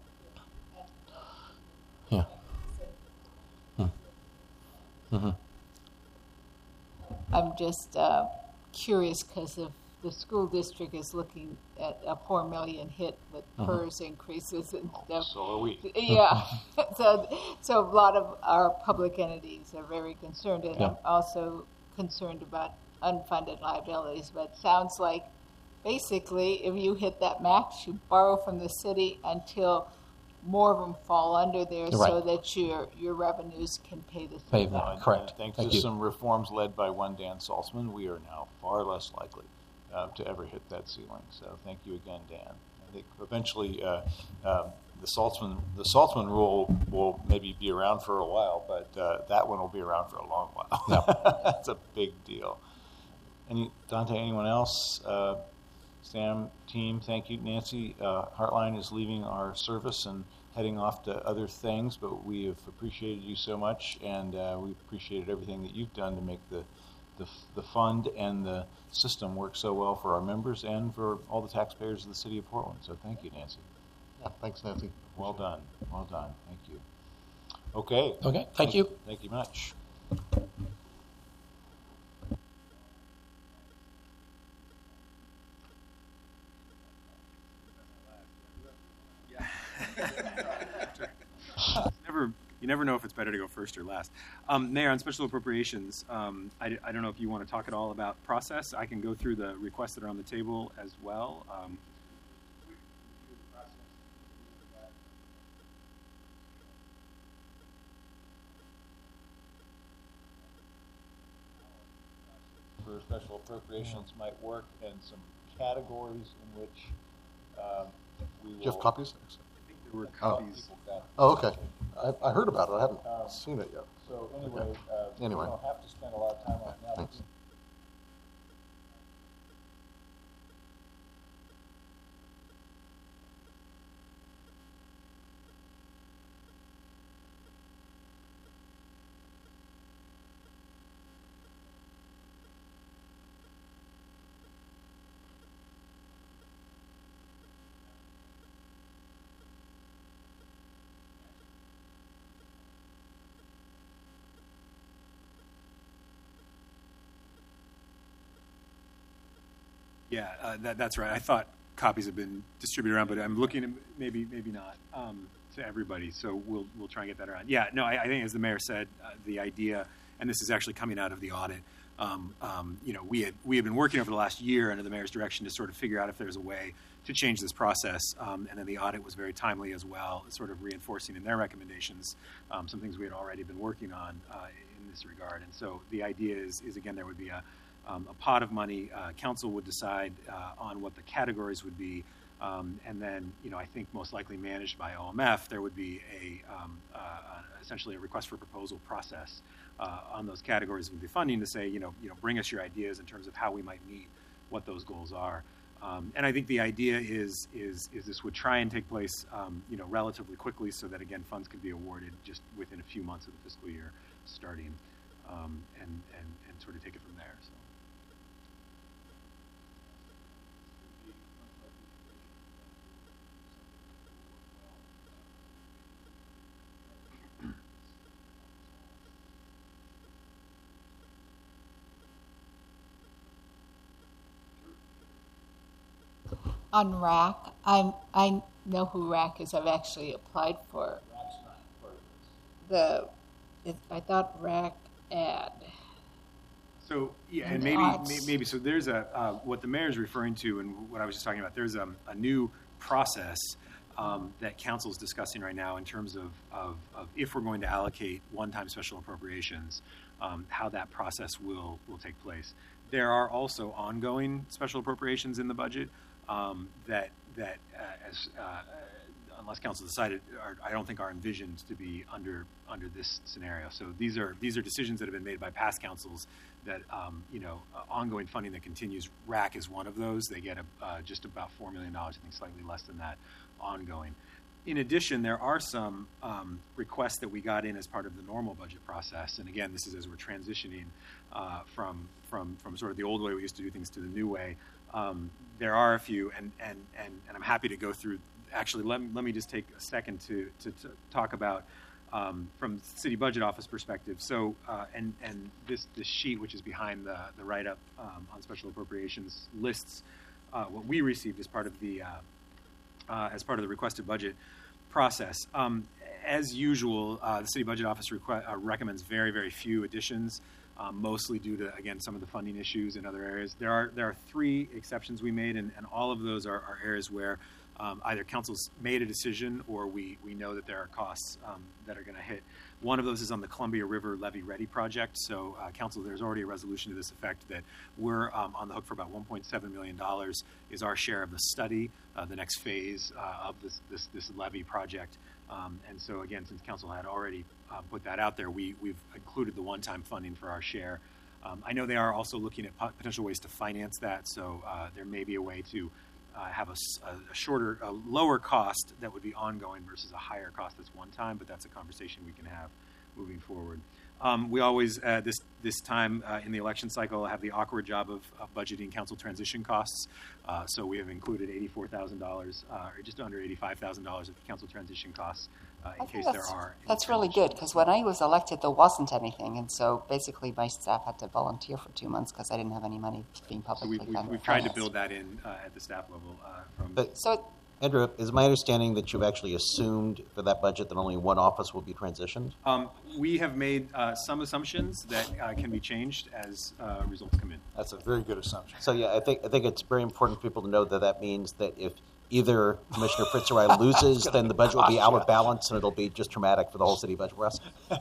[SPEAKER 13] Yeah. Hmm. Mm-hmm.
[SPEAKER 9] I'm just uh, curious because of the school district is looking at a four million hit with
[SPEAKER 6] Mhm.
[SPEAKER 9] PERS increases and stuff.
[SPEAKER 6] So are we.
[SPEAKER 9] Yeah. so, so a lot of our public entities are very concerned, and
[SPEAKER 6] Yeah.
[SPEAKER 9] I'm also concerned about unfunded liabilities. But it sounds like basically, if you hit that max, you borrow from the city until more of them fall under there, so
[SPEAKER 13] Right.
[SPEAKER 9] that your your revenues can pay the
[SPEAKER 13] Pay
[SPEAKER 9] city.
[SPEAKER 13] them.
[SPEAKER 6] Uh,
[SPEAKER 13] Correct.
[SPEAKER 6] Thanks
[SPEAKER 13] Thank
[SPEAKER 6] to
[SPEAKER 13] you.
[SPEAKER 6] some reforms led by one Dan Salzman, we are now far less likely uh, to ever hit that ceiling. So thank you again, Dan. I think eventually uh, um, the Salzman the Salzman rule will maybe be around for a while, but uh, that one will be around for a long while. That's a big deal. Any Dante? Anyone else? Uh, Sam, team, thank you. Nancy, uh, Heartline is leaving our service and heading off to other things, but we have appreciated you so much, and uh, we appreciated everything that you've done to make the, the the fund and the system work so well for our members and for all the taxpayers of the city of Portland. So thank you, Nancy.
[SPEAKER 15] Yeah, thanks, Nancy.
[SPEAKER 6] Well done. Well done. Thank you. Okay.
[SPEAKER 13] Okay, thank you.
[SPEAKER 6] Thank you much.
[SPEAKER 5] Never, you never know if it's better to go first or last. Um, Mayor, on special appropriations, um, I, I don't know if you want to talk at all about process. I can go through the requests that are on the table as well. Um,
[SPEAKER 6] For special appropriations might work and some categories in which um, we will.
[SPEAKER 15] Do you have copies?
[SPEAKER 5] I think there were
[SPEAKER 15] Oh.
[SPEAKER 5] copies.
[SPEAKER 15] Oh, okay. I, I heard about it. I haven't
[SPEAKER 6] Um,
[SPEAKER 15] seen it yet.
[SPEAKER 6] So anyway,
[SPEAKER 15] Okay.
[SPEAKER 6] uh,
[SPEAKER 15] Anyway.
[SPEAKER 6] we don't have to spend a lot of time on it now.
[SPEAKER 15] Thanks.
[SPEAKER 5] Yeah, uh, that, that's right. I thought copies have been distributed around, but I'm looking at maybe maybe not um, to everybody. So we'll we'll try and get that around. Yeah, no, I, I think as the mayor said, uh, the idea, and this is actually coming out of the audit. Um, um, you know, we had we had been working over the last year under the mayor's direction to sort of figure out if there's a way to change this process, um, and then the audit was very timely as well, sort of reinforcing in their recommendations um, some things we had already been working on uh, in this regard. And so the idea is is again there would be a Um, a pot of money. Uh, council would decide uh, on what the categories would be, um, and then, you know, I think most likely managed by O M F, there would be a um, uh, essentially a request for proposal process uh, on those categories of the funding to say, you know, you know, bring us your ideas in terms of how we might meet what those goals are. Um, and I think the idea is is is this would try and take place, um, you know, relatively quickly, so that again funds could be awarded just within a few months of the fiscal year starting, um, and and and sort of take it from there. So.
[SPEAKER 9] On R A C, I'm, I know who R A C is. I've actually applied for the, it, I thought R A C ad.
[SPEAKER 5] So, yeah, and
[SPEAKER 9] And
[SPEAKER 5] maybe,
[SPEAKER 9] odds.
[SPEAKER 5] may- maybe, so there's a, uh, what the mayor's referring to and what I was just talking about, there's a, a new process um, that council is discussing right now in terms of, of, of if we're going to allocate one-time special appropriations, um, how that process will, will take place. There are also ongoing special appropriations in the budget um, that, that uh, as, uh, unless council decided, are, I don't think are envisioned to be under under this scenario. So these are these are decisions that have been made by past councils that um, you know uh, ongoing funding that continues. R A C is one of those. They get a, uh, just about four million dollars, I think slightly less than that, ongoing. In addition, there are some um, requests that we got in as part of the normal budget process. And again, this is as we're transitioning uh, from from from sort of the old way we used to do things to the new way. Um, there are a few, and and and, and I'm happy to go through. Actually, let me, let me just take a second to, to, to talk about um, from the city budget office perspective. So, uh, and and this this sheet, which is behind the the write up um, on special appropriations, lists uh, what we received as part of the uh, uh, as part of the requested budget process. Um, as usual, uh, the city budget office requ- uh, recommends very very few additions. Um, mostly due to, again, some of the funding issues in other areas. There are there are three exceptions we made, and, and all of those are, are areas where um, either council's made a decision or we, we know that there are costs um, that are going to hit. One of those is on the Columbia River Levee Ready project. So, uh, council, there's already a resolution to this effect that we're um, on the hook for about one point seven million dollars is our share of the study, uh, the next phase uh, of this, this, this levee project. Um, and so, again, since council had already uh, put that out there, we, we've included the one-time funding for our share. Um, I know they are also looking at pot- potential ways to finance that, so uh, there may be a way to uh, have a, a shorter, a lower cost that would be ongoing versus a higher cost that's one-time, but that's a conversation we can have moving forward. Um, we always, uh, this this time uh, in the election cycle, have the awkward job of, of budgeting council transition costs. Uh, so we have included eighty-four thousand dollars, uh, or just under eighty-five thousand dollars of council transition costs uh, in case there are.
[SPEAKER 3] That's really good, because when I was elected, there wasn't anything. And so basically my staff had to volunteer for two months because I didn't have any money being publicly
[SPEAKER 5] So we, we,
[SPEAKER 3] funded.
[SPEAKER 5] we've tried to build that in uh, at the staff level. Uh, from
[SPEAKER 12] But,
[SPEAKER 3] so it,
[SPEAKER 12] Andrew, is my understanding that you've actually assumed for that budget that only one office will be transitioned?
[SPEAKER 5] Um, we have made uh, some assumptions that uh, can be changed as uh, results come in.
[SPEAKER 6] That's a very good assumption.
[SPEAKER 12] So yeah, I think I think it's very important for people to know that that means that if either Commissioner Fritz or I loses, then the budget will be out of balance and it'll be just traumatic for the whole city budget process.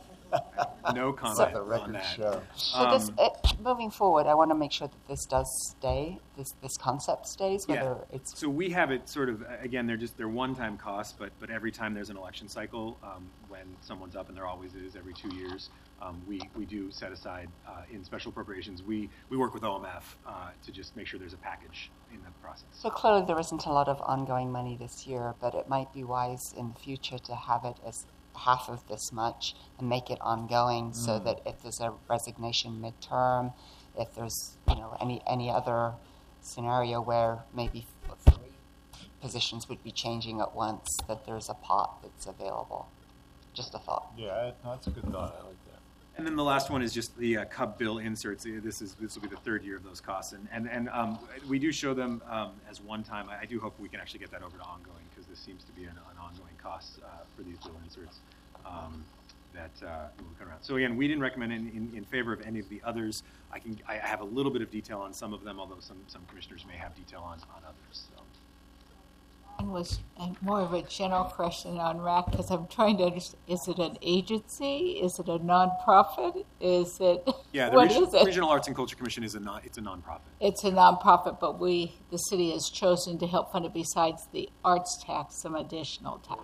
[SPEAKER 5] No comment
[SPEAKER 6] Let the
[SPEAKER 5] on
[SPEAKER 6] record
[SPEAKER 5] that.
[SPEAKER 6] show.
[SPEAKER 3] so this, it, moving forward, I want to make sure that this does stay, this, this concept stays, whether
[SPEAKER 5] Yeah.
[SPEAKER 3] it's...
[SPEAKER 5] So we have it sort of, again, they're just, they're one-time costs, but, but every time there's an election cycle, um, when someone's up, and there always is every two years, um, we, we do set aside uh, in special appropriations. We, we work with O M F uh, to just make sure there's a package in the process.
[SPEAKER 3] So clearly there isn't a lot of ongoing money this year, but it might be wise in the future to have it as half of this much and make it ongoing, mm. so that if there's a resignation midterm, if there's, you know, any any other scenario where maybe three positions would be changing at once, that there's a pot that's available. Just a thought.
[SPEAKER 6] Yeah, no, that's a good thought. I like that.
[SPEAKER 5] And then the last one is just the uh, C U B bill inserts. This is this will be the third year of those costs, and and and um, we do show them um, as one time. I, I do hope we can actually get that over to ongoing, because this seems to be an, an ongoing cost uh, for these bill inserts um, that uh, will come around. So again, we didn't recommend in, in, in favor of any of the others. I can I have a little bit of detail on some of them, although some some commissioners may have detail on on others. So.
[SPEAKER 9] Mine was uh, more of a general question on R A C, because I'm trying to understand, is it an agency? Is it a nonprofit? Is it,
[SPEAKER 5] Yeah, the
[SPEAKER 9] what
[SPEAKER 5] Region,
[SPEAKER 9] is it?
[SPEAKER 5] Regional Arts and Culture Commission is a non, it's a nonprofit.
[SPEAKER 9] It's a nonprofit, but we, the city has chosen to help fund it besides the arts tax, some additional tax.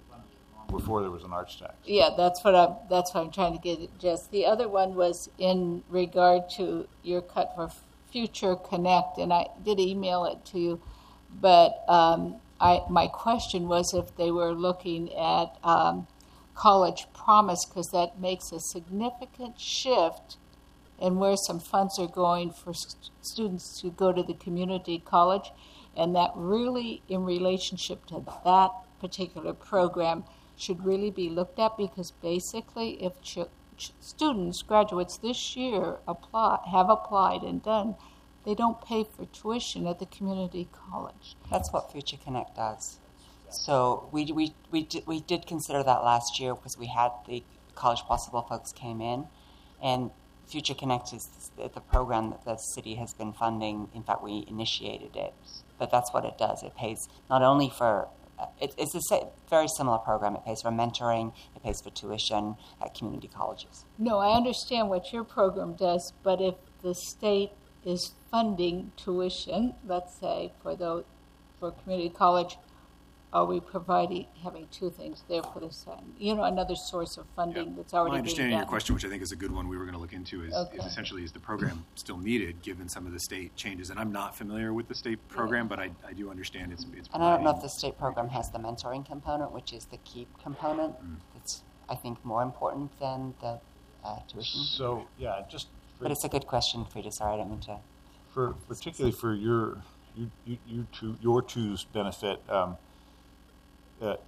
[SPEAKER 6] Before there was an arts tax.
[SPEAKER 9] Yeah, that's what I'm, that's what I'm trying to get at, Jess. The other one was in regard to your cut for Future Connect, and I did email it to you, but um, I, my question was if they were looking at um, College Promise, because that makes a significant shift in where some funds are going for st- students to go to the community college, and that really, in relationship to that particular program, should really be looked at, because basically if ch- ch- students, graduates this year apply, have applied and done, they don't pay for tuition at the community college.
[SPEAKER 3] That's what Future Connect does. So we we we did, we did consider that last year, because we had the College Possible folks came in, and Future Connect is the, the program that the city has been funding. In fact, we initiated it, but that's what it does. It pays not only for uh, it, it's a sa- very similar program. It pays for mentoring, it pays for tuition at community colleges.
[SPEAKER 9] No, I understand what your program does, but if the state is funding tuition, let's say, for the for community college, are we providing, having two things there for the same, you know, another source of funding
[SPEAKER 5] Yeah.
[SPEAKER 9] that's already
[SPEAKER 5] My
[SPEAKER 9] being
[SPEAKER 5] understanding
[SPEAKER 9] done?
[SPEAKER 5] of your question, which I think is a good one we were going to look into, is,
[SPEAKER 9] Okay.
[SPEAKER 5] is essentially, is the program still needed given some of the state changes? And I'm not familiar with the state program, but I, I do understand it's, it's
[SPEAKER 3] And I don't know if
[SPEAKER 5] providing-
[SPEAKER 3] the state program has the mentoring component, which is the KEEP component.
[SPEAKER 5] Mm.
[SPEAKER 3] That's, I think, more important than the uh, tuition.
[SPEAKER 6] So, yeah, just for,
[SPEAKER 3] But it's a good question, Frida. Sorry, I didn't mean to.
[SPEAKER 6] for particularly for your you, you, you two your two's benefit. Um, uh,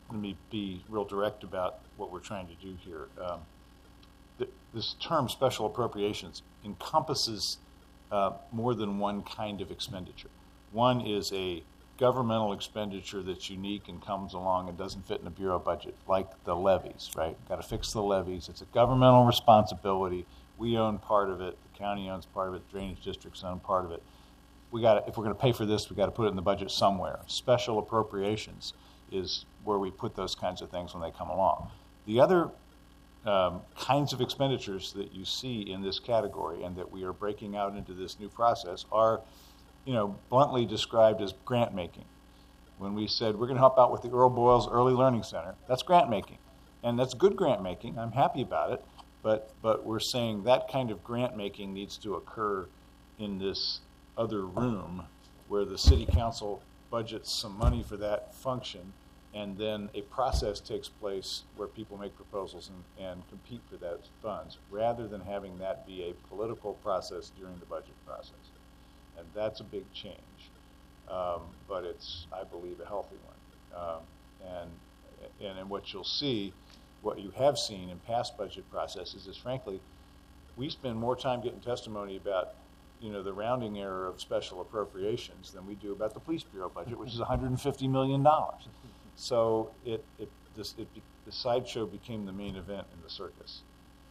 [SPEAKER 6] let me be real direct about what we're trying to do here. Um, th- this term special appropriations encompasses uh, more than one kind of expenditure. One is a governmental expenditure that's unique and comes along and doesn't fit in the Bureau budget, like the levies, right? Got to fix the levies. It's a governmental responsibility. We own part of it. The county owns part of it. The drainage districts own part of it. We got if we're going to pay for this, we got to put it in the budget somewhere. Special appropriations is where we put those kinds of things when they come along. The other um, kinds of expenditures that you see in this category and that we are breaking out into this new process are, you know, bluntly described as grant making. When we said we're going to help out with the Earl Boyles Early Learning Center, that's grant making, and that's good grant making. I'm happy about it, but but we're saying that kind of grant making needs to occur in this other room where the city council budgets some money for that function, and then a process takes place where people make proposals and, and compete for those funds, rather than having that be a political process during the budget process. And that's a big change, um, but it's, I believe, a healthy one. Um, and and and what you'll see, what you have seen in past budget processes is, frankly, we spend more time getting testimony about, you know, the rounding error of special appropriations than we do about the police bureau budget, which is one hundred fifty million dollars. So it it this it the sideshow became the main event in the circus.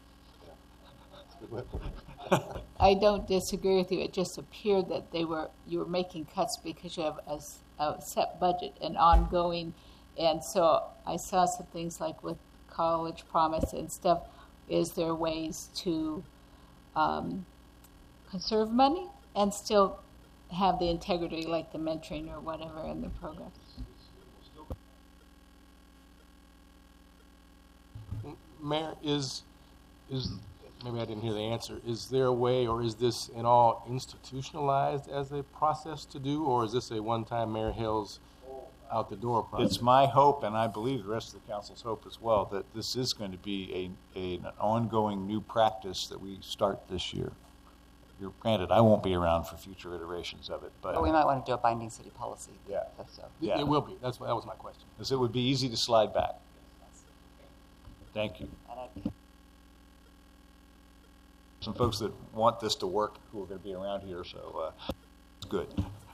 [SPEAKER 9] I don't disagree with you. It just appeared that they were you were making cuts because you have a, a set budget and ongoing, and so I saw some things like with College Promise and stuff. Is there ways to um, conserve money and still have the integrity, like the mentoring or whatever in the program?
[SPEAKER 11] Mayor, is is maybe I didn't hear the answer. Is there a way, or is this in all institutionalized as a process to do, or is this a one-time Mayor Hill's out the door process?
[SPEAKER 6] It's my hope, and I believe the rest of the council's hope as well, that this is going to be a, a an ongoing new practice that we start this year. You're granted, I won't be around for future iterations of it, but,
[SPEAKER 3] But we might want to do a binding city policy.
[SPEAKER 6] Yeah.
[SPEAKER 3] So.
[SPEAKER 6] Yeah.
[SPEAKER 11] It will be. That's that was my question.
[SPEAKER 6] Because it would be easy to slide back. Thank you. Some folks that want this to work who are going to be around here, so uh, it's good.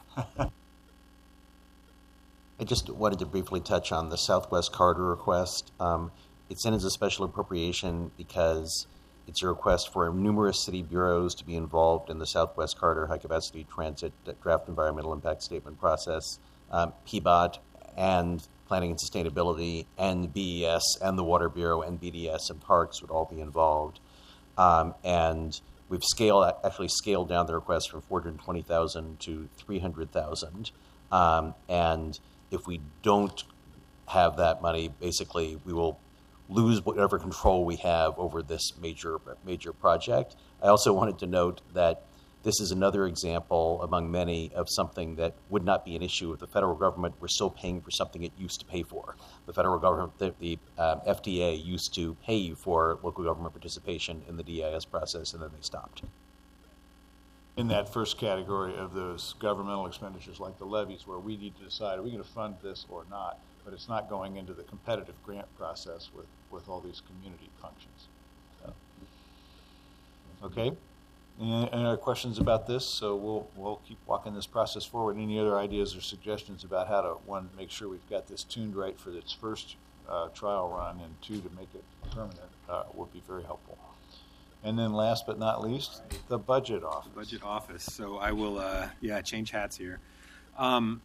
[SPEAKER 12] I just wanted to briefly touch on the Southwest Corridor request. Um, it's in as a special appropriation because it's a request for numerous city bureaus to be involved in the Southwest Corridor high-capacity transit draft environmental impact statement process. Um, P B O T and Planning and Sustainability and B E S and the Water Bureau and B D S and Parks would all be involved. Um, and we've scaled, actually scaled down the request from four hundred twenty thousand to three hundred thousand. Um, and if we don't have that money, basically we will lose whatever control we have over this major major project. I also wanted to note that this is another example among many of something that would not be an issue if the federal government were still paying for something it used to pay for. The federal government, the, the um, F D A used to pay for local government participation in the D I S process, and then they stopped.
[SPEAKER 6] In that first category of those governmental expenditures like the levies, where we need to decide, are we going to fund this or not? But it's not going into the competitive grant process with, with all these community functions. So, okay. Any, any other questions about this? So we'll we'll keep walking this process forward. Any other ideas or suggestions about how to, one, make sure we've got this tuned right for its first uh, trial run, and two, to make it permanent uh, would be very helpful. And then last but not least, the budget office.
[SPEAKER 5] The budget office. So I will, uh, yeah, change hats here. Um,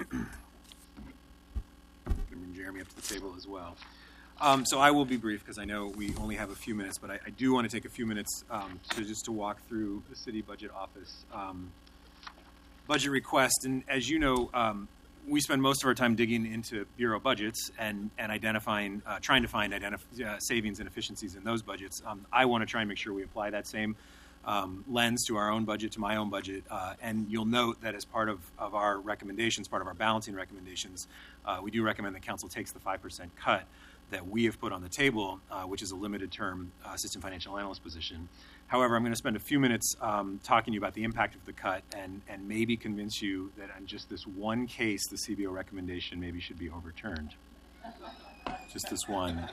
[SPEAKER 5] bring Jeremy up to the table as well. Um, so I will be brief because I know we only have a few minutes, but I, I do want to take a few minutes um, to just to walk through the city budget office um, budget request. And as you know, um, we spend most of our time digging into bureau budgets and, and identifying, uh, trying to find identif- uh, savings and efficiencies in those budgets. Um, I want to try and make sure we apply that same um, lens to our own budget, to my own budget. Uh, and you'll note that as part of, of our recommendations, part of our balancing recommendations, uh, we do recommend that council takes the five percent cut that we have put on the table, uh, which is a limited term uh, assistant financial analyst position. However, I'm going to spend a few minutes um, talking to you about the impact of the cut and, and maybe convince you that on just this one case, the C B O recommendation maybe should be overturned. just this one.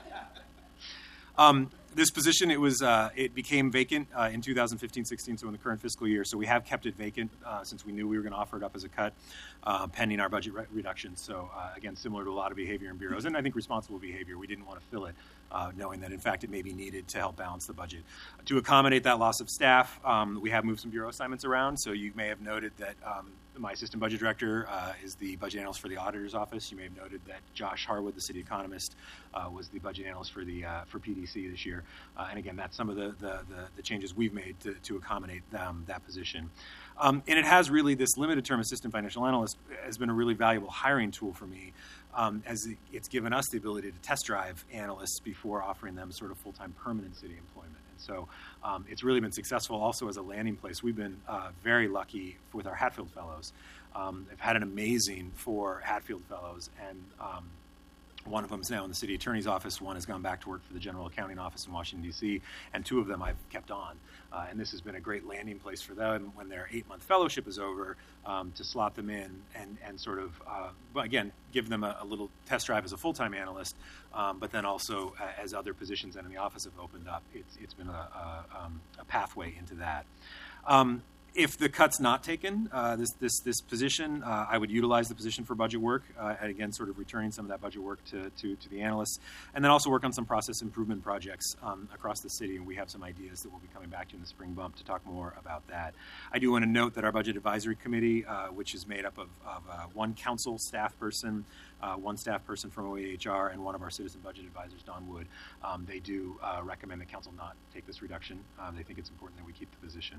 [SPEAKER 5] Um, this position, it was uh, it became vacant uh, in two thousand fifteen sixteen, so in the current fiscal year. So we have kept it vacant uh, since we knew we were going to offer it up as a cut, uh, pending our budget re- reduction. So uh, again, similar to a lot of behavior in bureaus, and I think responsible behavior, we didn't want to fill it, uh, knowing that in fact it may be needed to help balance the budget. To accommodate that loss of staff, um, we have moved some bureau assignments around. So you may have noted that um, my assistant budget director uh, is the budget analyst for the auditor's office. You may have noted that Josh Harwood, the city economist, uh, was the budget analyst for the uh, for P D C this year. Uh, and again, that's some of the, the, the, the changes we've made to, to accommodate um, that position. Um, and it has really, this limited term assistant financial analyst has been a really valuable hiring tool for me, um, as it's given us the ability to test drive analysts before offering them sort of full-time permanent city employment. And so um, it's really been successful also as a landing place. We've been uh, very lucky with our Hatfield Fellows. Um, I've had an amazing four Hatfield Fellows, and um, one of them is now in the city attorney's office. One has gone back to work for the general accounting office in Washington, D C, and two of them I've kept on. Uh, and this has been a great landing place for them when their eight-month fellowship is over, um, to slot them in and, and sort of, uh, well, again, give them a, a little test drive as a full-time analyst, um, but then also uh, as other positions in the office have opened up, it's, it's been a, a, um, a pathway into that. Um, If the cut's not taken, uh, this this this position, uh, I would utilize the position for budget work, uh, and again, sort of returning some of that budget work to, to, to the analysts, and then also work on some process improvement projects um, across the city, and we have some ideas that we'll be coming back to in the spring bump to talk more about that. I do want to note that our Budget Advisory Committee, uh, which is made up of, of uh, one council staff person, uh, one staff person from O E H R, and one of our citizen budget advisors, Don Wood, um, they do uh, recommend that council not take this reduction. Um, they think it's important that we keep the position.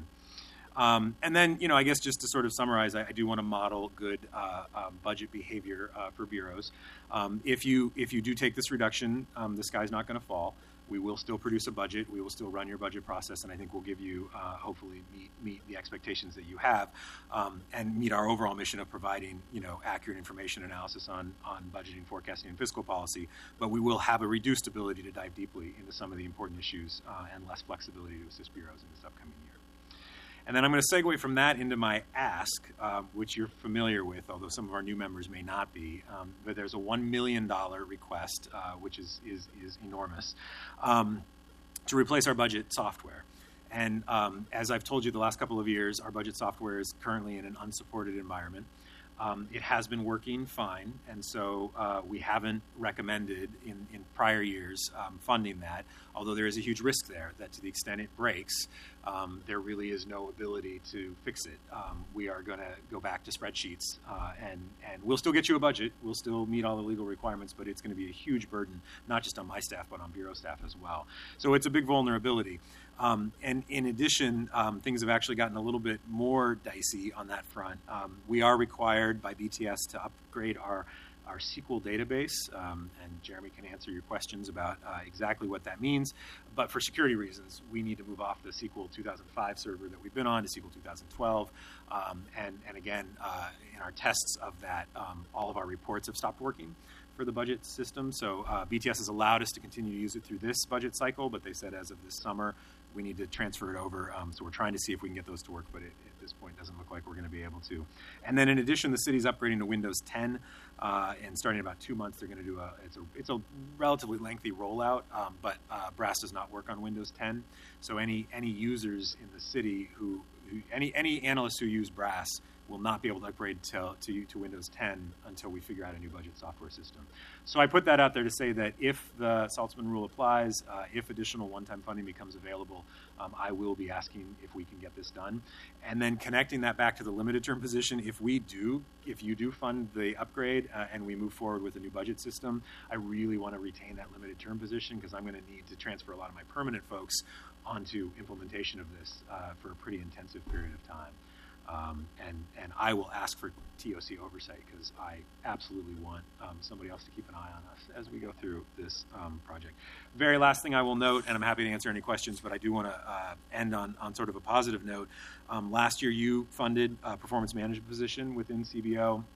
[SPEAKER 5] Um, and then, you know, I guess just to sort of summarize, I, I do want to model good uh, um, budget behavior uh, for bureaus. Um, if you if you do take this reduction, um, the sky's not going to fall. We will still produce a budget. We will still run your budget process, and I think we'll give you, uh, hopefully, meet meet the expectations that you have, um, and meet our overall mission of providing, you know, accurate information analysis on on budgeting, forecasting, and fiscal policy. But we will have a reduced ability to dive deeply into some of the important issues uh, and less flexibility to assist bureaus in this upcoming year. And then I'm going to segue from that into my ask, uh, which you're familiar with, although some of our new members may not be. Um, but there's a one million dollars request, uh, which is, is, is enormous, um, to replace our budget software. And um, as I've told you the last couple of years, our budget software is currently in an unsupported environment. Um, it has been working fine, and so uh, we haven't recommended in, in prior years um, funding that, although there is a huge risk there that to the extent it breaks, um, there really is no ability to fix it. Um, we are going to go back to spreadsheets, uh, and, and we'll still get you a budget. We'll still meet all the legal requirements, but it's going to be a huge burden, not just on my staff, but on bureau staff as well. So it's a big vulnerability. Um, and in addition, um, things have actually gotten a little bit more dicey on that front. Um, we are required by B T S to upgrade our, our S Q L database, um, and Jeremy can answer your questions about uh, exactly what that means. But for security reasons, we need to move off the S Q L two thousand five server that we've been on to S Q L two thousand twelve. Um, and, and again, uh, in our tests of that, um, all of our reports have stopped working for the budget system. So uh, B T S has allowed us to continue to use it through this budget cycle, but they said as of this summer, we need to transfer it over. Um, so we're trying to see if we can get those to work, but it, at this point, doesn't look like we're going to be able to. And then in addition, the city's upgrading to Windows ten, uh, and starting in about two months, they're going to do a, it's a, it's a relatively lengthy rollout, um, but uh, Brass does not work on Windows ten. So any, any users in the city who, who any, any analysts who use Brass will not be able to upgrade to, to, to Windows ten until we figure out a new budget software system. So I put that out there to say that if the Saltzman rule applies, uh, if additional one-time funding becomes available, um, I will be asking if we can get this done. And then connecting that back to the limited term position, if we do, if you do fund the upgrade uh, and we move forward with a new budget system, I really want to retain that limited term position because I'm going to need to transfer a lot of my permanent folks onto implementation of this uh, for a pretty intensive period of time. Um, and, and I will ask for T O C oversight because I absolutely want um, somebody else to keep an eye on us as we go through this um, project. Very last thing I will note, and I'm happy to answer any questions, but I do want to uh, end on, on sort of a positive note. Um, last year you funded a performance management position within C B O.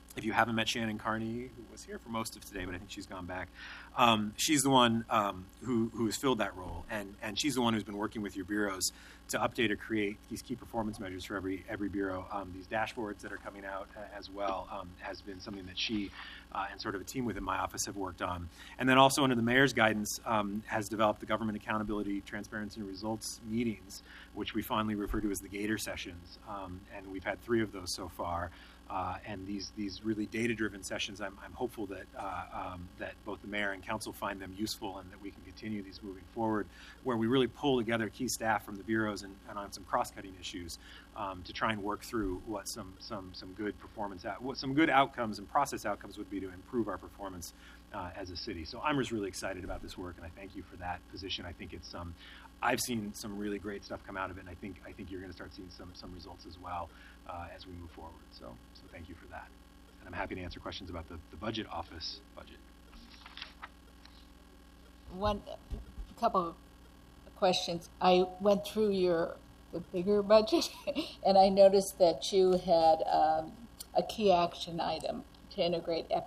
[SPEAKER 5] If you haven't met Shannon Carney, who was here for most of today, but I think she's gone back, um, she's the one um, who, who has filled that role, and, and she's the one who's been working with your bureaus to update or create these key performance measures for every every bureau. Um, these dashboards that are coming out uh, as well um, has been something that she uh, and sort of a team within my office have worked on. And then also under the mayor's guidance um, has developed the Government Accountability, Transparency, and Results meetings, which we fondly refer to as the Gator sessions, um, and we've had three of those so far. Uh, and these these really data-driven sessions, I'm, I'm hopeful that uh, um, that both the mayor and council find them useful, and that we can continue these moving forward, where we really pull together key staff from the bureaus and, and on some cross-cutting issues um, to try and work through what some some some good performance out, what some good outcomes and process outcomes would be to improve our performance uh, as a city. So I'm just really excited about this work, and I thank you for that position. I think it's um, I've seen some really great stuff come out of it, and I think I think you're going to start seeing some some results as well uh, as we move forward. So so thank you for that, and I'm happy to answer questions about the, the budget office budget.
[SPEAKER 9] One couple of questions. I went through your the bigger budget, and I noticed that you had um, a key action item to integrate F